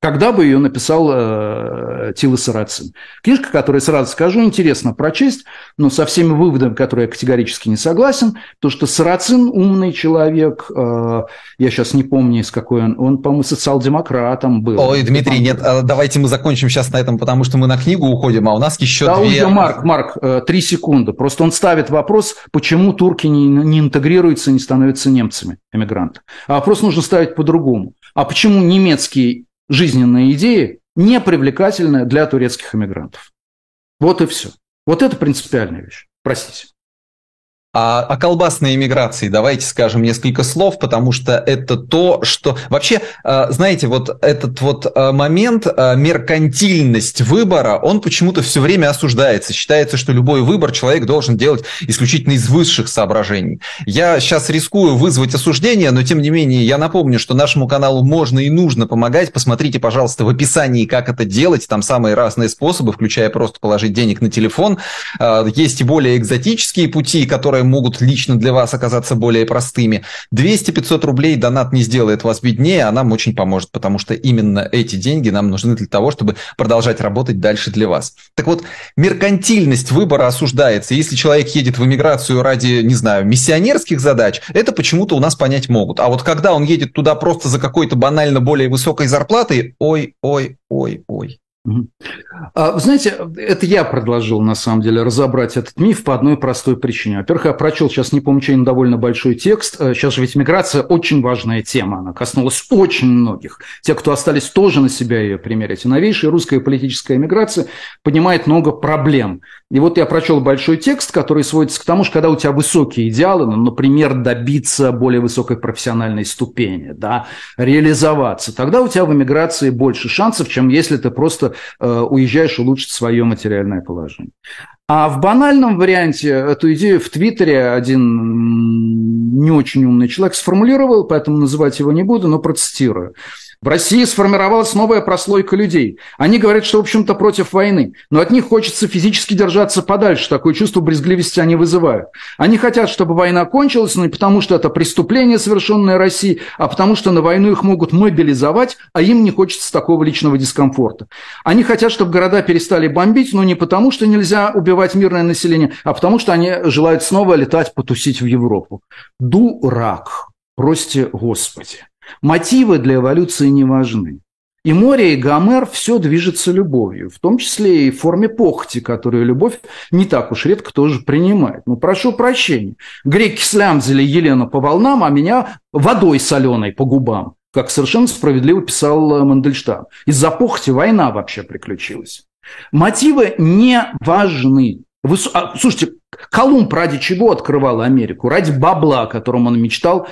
Когда бы ее написал Тило Сарацин. Книжка, которую, сразу скажу, интересно прочесть, но со всеми выводами, которые я категорически не согласен, то, что Сарацин умный человек, я сейчас не помню, из какой он, по-моему, социал-демократом был. Ой, Дмитрий, нет, давайте мы закончим сейчас на этом, потому что мы на книгу уходим, а у нас еще да, две... Марк, 3 секунды. Просто он ставит вопрос, почему турки не интегрируются, не становятся немцами, эмигранты. А вопрос нужно ставить по-другому. А почему немецкие жизненные идеи не привлекательны для турецких эмигрантов? Вот и все. Вот это принципиальная вещь. Простите. О колбасной эмиграции давайте скажем несколько слов, потому что это то, что... Вообще, знаете, вот этот вот момент, меркантильность выбора, он почему-то все время осуждается. Считается, что любой выбор человек должен делать исключительно из высших соображений. Я сейчас рискую вызвать осуждение, но тем не менее я напомню, что нашему каналу можно и нужно помогать. Посмотрите, пожалуйста, в описании, как это делать. Там самые разные способы, включая просто положить денег на телефон. Есть и более экзотические пути, которые могут лично для вас оказаться более простыми. 200-500 рублей донат не сделает вас беднее, а нам очень поможет, потому что именно эти деньги нам нужны для того, чтобы продолжать работать дальше для вас. Так вот, меркантильность выбора осуждается. Если человек едет в эмиграцию ради, не знаю, миссионерских задач, это почему-то у нас понять могут. А вот когда он едет туда просто за какой-то банально более высокой зарплатой, ой. Вы знаете, это я предложил, на самом деле, разобрать этот миф по одной простой причине. Во-первых, я прочел, сейчас не помню, чей довольно большой текст. Сейчас же ведь миграция очень важная тема, она коснулась очень многих. Те, кто остались, тоже на себя ее примерять. И новейшая русская политическая миграция поднимает много проблем. И вот я прочел большой текст, который сводится к тому, что когда у тебя высокие идеалы, например, добиться более высокой профессиональной ступени, да, реализоваться, тогда у тебя в эмиграции больше шансов, чем если ты просто уезжаешь улучшить свое материальное положение. А в банальном варианте эту идею в Твиттере один не очень умный человек сформулировал, поэтому называть его не буду, но процитирую. В России сформировалась новая прослойка людей. Они говорят, что, в общем-то, против войны, но от них хочется физически держаться подальше. Такое чувство брезгливости они вызывают. Они хотят, чтобы война кончилась, но не потому, что это преступление, совершенное Россией, а потому, что на войну их могут мобилизовать, а им не хочется такого личного дискомфорта. Они хотят, чтобы города перестали бомбить, но не потому, что нельзя убивать мирное население, а потому, что они желают снова летать, потусить в Европу. Дурак, прости Господи. Мотивы для эволюции не важны. И море, и Гомер все движется любовью, в том числе и в форме похоти, которую любовь не так уж редко тоже принимает. Ну, прошу прощения. Греки слямзили Елену по волнам, а меня водой соленой по губам, как совершенно справедливо писал Мандельштам. Из-за похоти война вообще приключилась. Мотивы не важны. Слушайте, Колумб ради чего открывал Америку? Ради бабла, которым он мечтал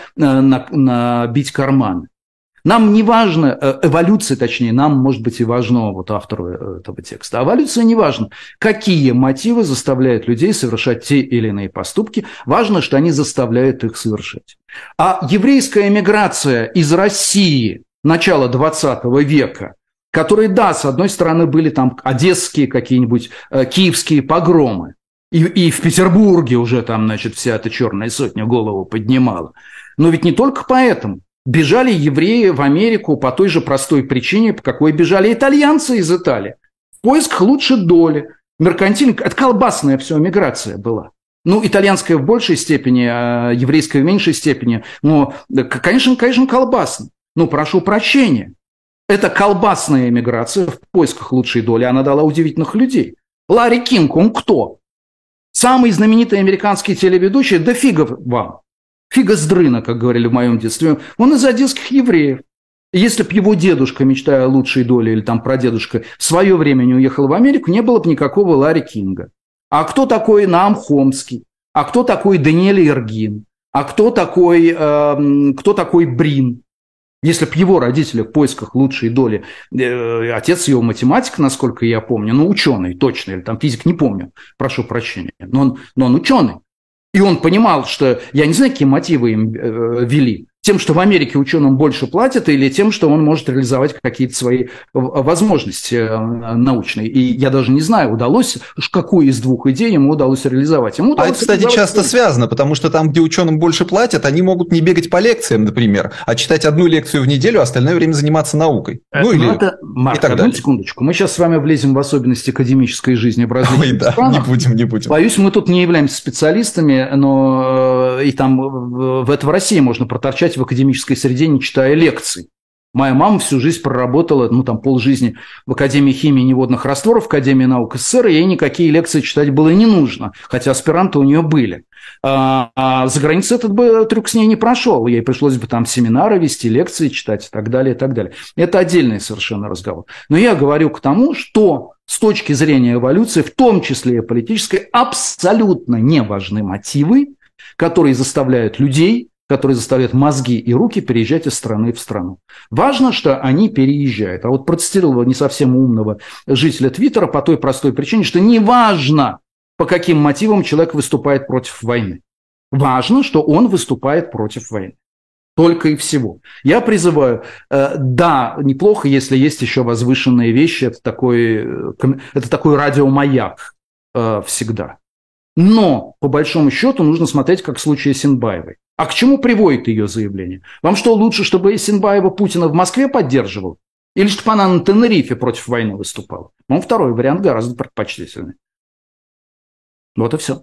набить карманы. Нам не важно, эволюция, точнее, нам, может быть, и важно, вот автору этого текста. Эволюция не важно, какие мотивы заставляют людей совершать те или иные поступки. Важно, что они заставляют их совершать. А еврейская эмиграция из России начала 20 века, которые, да, с одной стороны, были там одесские какие-нибудь, киевские погромы, и в Петербурге уже там, значит, вся эта черная сотня голову поднимала. Но ведь не только поэтому. Бежали евреи в Америку по той же простой причине, по какой бежали итальянцы из Италии. В поисках лучшей доли. Меркантильная, это колбасная все миграция была. Ну, итальянская в большей степени, а еврейская в меньшей степени. Но, конечно, колбасная. Но прошу прощения. Это колбасная эмиграция в поисках лучшей доли. Она дала удивительных людей. Ларри Кинг, он кто? Самый знаменитый американский телеведущий, да фига вам. Фига с дрына, как говорили в моем детстве. Он из одесских евреев. Если бы его дедушка, мечтая о лучшей доле, или там прадедушка, в свое время не уехал в Америку, не было бы никакого Ларри Кинга. А кто такой Наам Хомский? А кто такой Даниэль Эргин? А кто такой Брин? Если бы его родители в поисках лучшей доли, отец его математик, насколько я помню, ну, ученый точно, или там физик, не помню, прошу прощения, но он ученый. И он понимал, что, я не знаю, какие мотивы им вели, Тем, что в Америке ученым больше платят, или тем, что он может реализовать какие-то свои возможности научные. И я даже не знаю, какую из двух идей ему удалось реализовать. Ему удалось это, кстати, часто связано, потому что там, где ученым больше платят, они могут не бегать по лекциям, например, а читать одну лекцию в неделю, а остальное время заниматься наукой. Марк, одну секундочку. Мы сейчас с вами влезем в особенности академической жизни в различных странах. Не будем. Боюсь, мы тут не являемся специалистами, но и там в России можно проторчать в академической среде, не читая лекций. Моя мама всю жизнь проработала, полжизни в Академии химии и водных растворов, в Академии наук СССР, и ей никакие лекции читать было не нужно, хотя аспиранты у нее были. А за границей этот трюк с ней не прошел. Ей пришлось бы там семинары вести, лекции читать и так далее, и так далее. Это отдельный совершенно разговор. Но я говорю к тому, что с точки зрения эволюции, в том числе и политической, абсолютно не важны мотивы, которые заставляют людей, которые заставляют мозги и руки переезжать из страны в страну. Важно, что они переезжают. А вот процитировал не совсем умного жителя Твиттера по той простой причине, что не важно, по каким мотивам человек выступает против войны. Важно, что он выступает против войны. Только и всего. Я призываю, да, неплохо, если есть еще возвышенные вещи, это такой радиомаяк всегда. Но, по большому счету, нужно смотреть, как в случае Эсенбаевой. А к чему приводит ее заявление? Вам что, лучше, чтобы Эсенбаева Путина в Москве поддерживал? Или чтобы она на Тенерифе против войны выступала? Второй вариант гораздо предпочтительный. Вот и все.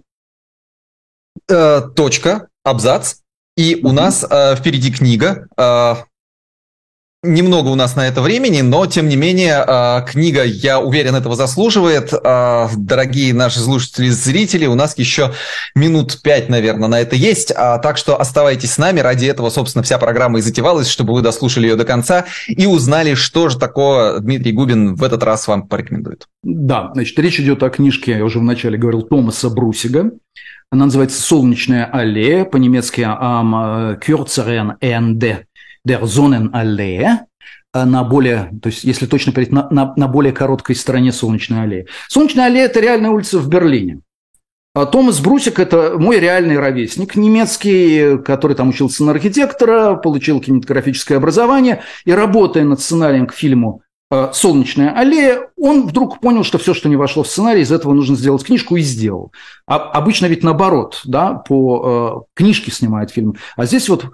Точка, абзац. И у нас впереди книга. Немного у нас на это времени, но, тем не менее, книга, я уверен, этого заслуживает. Дорогие наши слушатели и зрители, у нас еще минут 5, наверное, на это есть. Так что оставайтесь с нами. Ради этого, собственно, вся программа и затевалась, чтобы вы дослушали ее до конца и узнали, что же такое Дмитрий Губин в этот раз вам порекомендует. Да, значит, речь идет о книжке, я уже вначале говорил, Томаса Брусига. Она называется «Солнечная аллея», по-немецки «Am kürzeren Ende der Sonnenallee», то есть, если точно говорить, на более короткой стороне Солнечной аллеи. Солнечная аллея – это реальная улица в Берлине. Томас Брусик – это мой реальный ровесник немецкий, который там учился на архитектора, получил кинематографическое образование, и, работая над сценарием к фильму «Солнечная аллея», он вдруг понял, что все, что не вошло в сценарий, из этого нужно сделать книжку, и сделал. Обычно ведь наоборот, да, по книжке снимают фильм. А здесь вот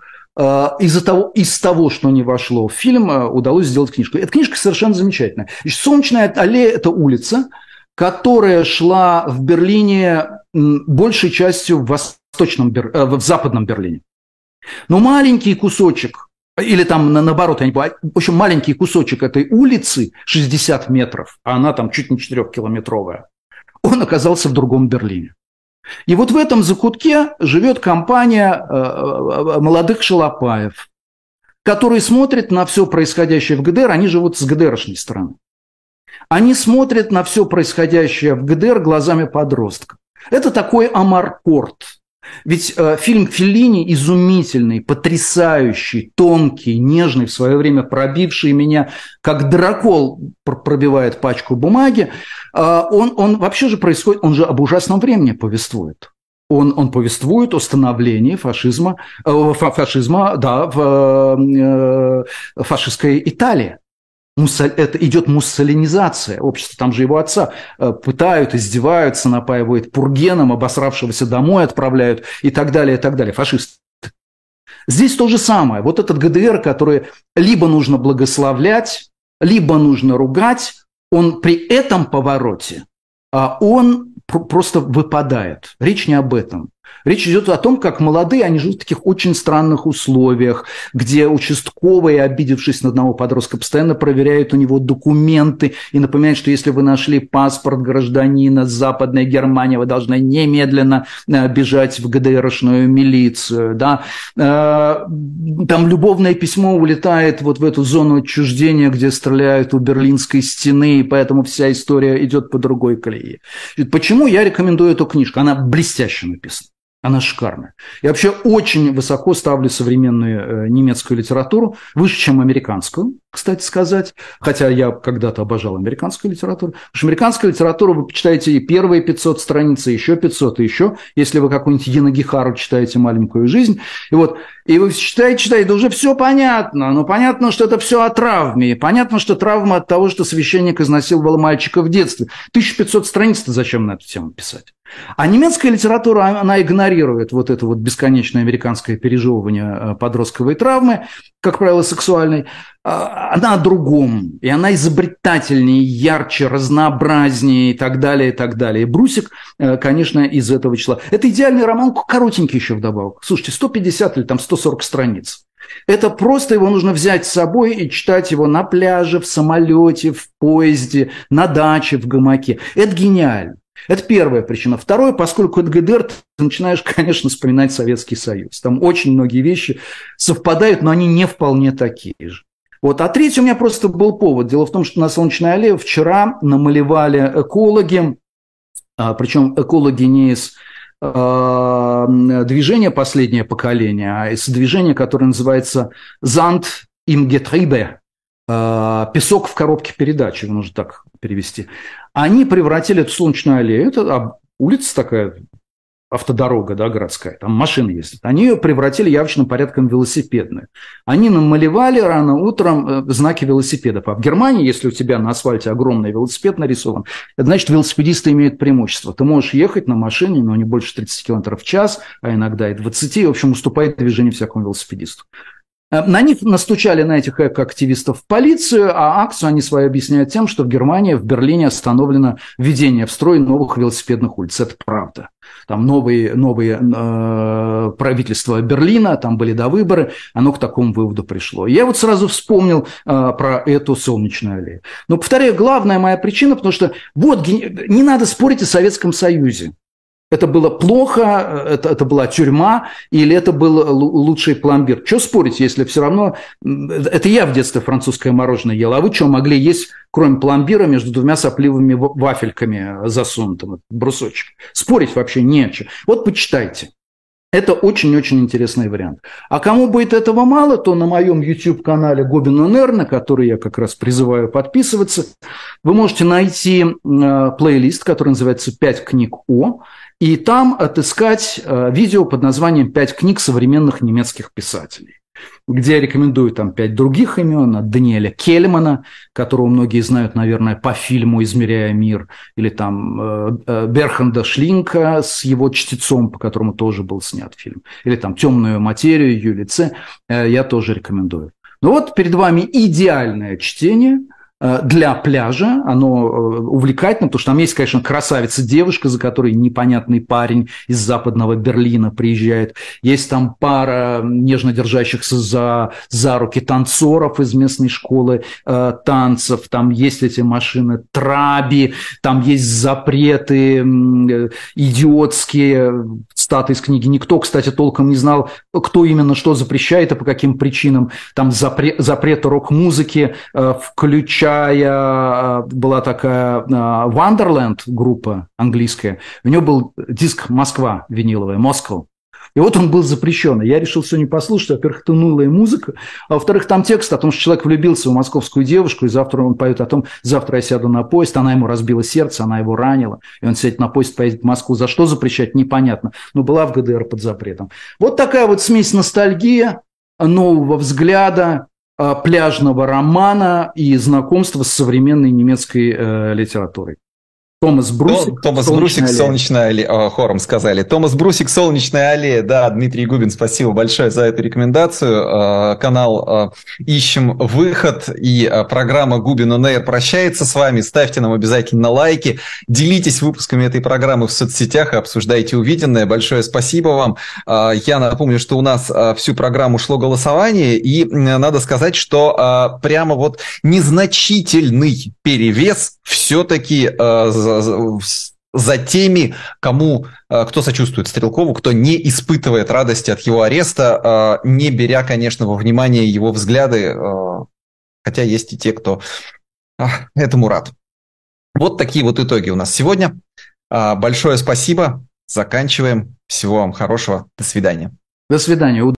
из того, что не вошло в фильм, удалось сделать книжку. Эта книжка совершенно замечательная. Значит, Солнечная аллея – это улица, которая шла в Берлине большей частью в западном Берлине. Но маленький кусочек, или там наоборот, в общем, маленький кусочек этой улицы, 60 метров, а она там чуть не 4-километровая, он оказался в другом Берлине. И вот в этом закутке живет компания молодых шалопаев, которые смотрят на все происходящее в ГДР, они живут с ГДРшной стороны. Они смотрят на все происходящее в ГДР глазами подростков. Это такой Амаркорд. Ведь фильм Феллини изумительный, потрясающий, тонкий, нежный, в свое время пробивший меня, как дракол пробивает пачку бумаги, он вообще же происходит, он же об ужасном времени повествует. Он повествует о становлении фашизма, да, в фашистской Италии. Это идет муссолинизация общества. Там же его отца пытают, издеваются, напаивают пургеном, обосравшегося домой отправляют и так далее, и так далее. Фашисты. Здесь то же самое. Вот этот ГДР, который либо нужно благословлять, либо нужно ругать, он при этом повороте, он просто выпадает. Речь не об этом. Речь идет о том, как молодые, они живут в таких очень странных условиях, где участковые, обидевшись на одного подростка, постоянно проверяют у него документы и напоминают, что если вы нашли паспорт гражданина Западной Германии, вы должны немедленно бежать в ГДРшную милицию. Да? Там любовное письмо улетает вот в эту зону отчуждения, где стреляют у Берлинской стены, и поэтому вся история идет по другой колее. Почему я рекомендую эту книжку? Она блестяще написана. Она шикарная. Я вообще очень высоко ставлю современную немецкую литературу, выше, чем американскую, кстати сказать. Хотя я когда-то обожал американскую литературу. Потому что американская литература, вы почитаете и первые 500 страниц, и еще 500, и еще. Если вы какую-нибудь Йена Гихару читаете «Маленькую жизнь». И вы читаете, да уже все понятно. Но понятно, что это все о травме. Понятно, что травма от того, что священник изнасиловал мальчика в детстве. 1500 страниц-то зачем на эту тему писать? А немецкая литература, она игнорирует вот это вот бесконечное американское пережевывание подростковой травмы, как правило, сексуальной. Она о другом, и она изобретательнее, ярче, разнообразнее и так далее, и так далее. И «Брусик», конечно, из этого числа. Это идеальный роман, коротенький еще вдобавок. Слушайте, 150 или там 140 страниц. Это просто его нужно взять с собой и читать его на пляже, в самолете, в поезде, на даче, в гамаке. Это гениально. Это первая причина. Второе, поскольку это ГДР, ты начинаешь, конечно, вспоминать Советский Союз. Там очень многие вещи совпадают, но они не вполне такие же. А третий у меня просто был повод. Дело в том, что на Солнечной аллее вчера намалевали экологи, причем экологи не из движения «Последнее поколение», а из движения, которое называется «Sand im Getriebe», «Песок в коробке передач», его нужно так перевести. Они превратили эту Солнечную аллею, это улица такая, автодорога, да, городская, там машины ездят, они ее превратили явочным порядком в велосипедную. Они намалевали рано утром знаки велосипедов. А в Германии, если у тебя на асфальте огромный велосипед нарисован, это значит, велосипедисты имеют преимущество. Ты можешь ехать на машине, но не больше 30 км в час, а иногда и 20, в общем, уступает движение всякому велосипедисту. На них настучали, на этих эко-активистов, в полицию, а акцию они свою объясняют тем, что в Германии, в Берлине остановлено введение в строй новых велосипедных улиц. Это правда. Там новые правительства Берлина, там были довыборы, оно к такому выводу пришло. Я сразу вспомнил про эту Солнечную аллею. Но, повторяю, главная моя причина, потому что не надо спорить о Советском Союзе. Это было плохо, это была тюрьма, или это был лучший пломбир. Что спорить, если все равно... Это я в детстве французское мороженое ел, а вы что могли есть, кроме пломбира, между двумя сопливыми вафельками засунутым, брусочек? Спорить вообще не о чем. Почитайте. Это очень-очень интересный вариант. А кому будет этого мало, то на моем YouTube-канале Губин on Air, на который я как раз призываю подписываться, вы можете найти плейлист, который называется «5 книг о», и там отыскать видео под названием «5 книг современных немецких писателей», где я рекомендую там 5 других имен, от Даниэля Кельмана, которого многие знают, наверное, по фильму «Измеряя мир», или там Берхарда Шлинка с его «Чтецом», по которому тоже был снят фильм, или там «Темную материю» Юли Ц. Я тоже рекомендую. Перед вами идеальное чтение для пляжа, оно увлекательно, потому что там есть, конечно, красавица-девушка, за которой непонятный парень из западного Берлина приезжает. Есть там пара нежно держащихся за руки танцоров из местной школы танцев. Там есть эти машины Траби, там есть запреты идиотские, цитаты из книги. Никто, кстати, толком не знал, кто именно что запрещает и по каким причинам. Там запрет рок-музыки, включая была такая Wonderland группа английская, у нее был диск «Москва» виниловый, «Москва». И он был запрещен. Я решил все не послушать. Во-первых, это унылая музыка. А во-вторых, там текст о том, что человек влюбился в московскую девушку, и завтра он поет о том, завтра я сяду на поезд, она ему разбила сердце, она его ранила, и он сядет на поезд, поедет в Москву. За что запрещать, непонятно. Но была в ГДР под запретом. Такая смесь ностальгии, нового взгляда, пляжного романа и знакомства с современной немецкой литературой. Томас Брусик, «Солнечная аллея». Хором сказали. Томас Брусик, «Солнечная аллея». Да, Дмитрий Губин, спасибо большое за эту рекомендацию. Канал «Ищем выход» и программа Губин on Air прощается с вами. Ставьте нам обязательно лайки. Делитесь выпусками этой программы в соцсетях и обсуждайте увиденное. Большое спасибо вам. Я напомню, что у нас всю программу шло голосование, и надо сказать, что прямо незначительный перевес все-таки за теми, кто сочувствует Стрелкову, кто не испытывает радости от его ареста, не беря, конечно, во внимание его взгляды, хотя есть и те, кто этому рад. Такие итоги у нас сегодня. Большое спасибо. заканчиваем. Всего вам хорошего. До свидания. До свидания.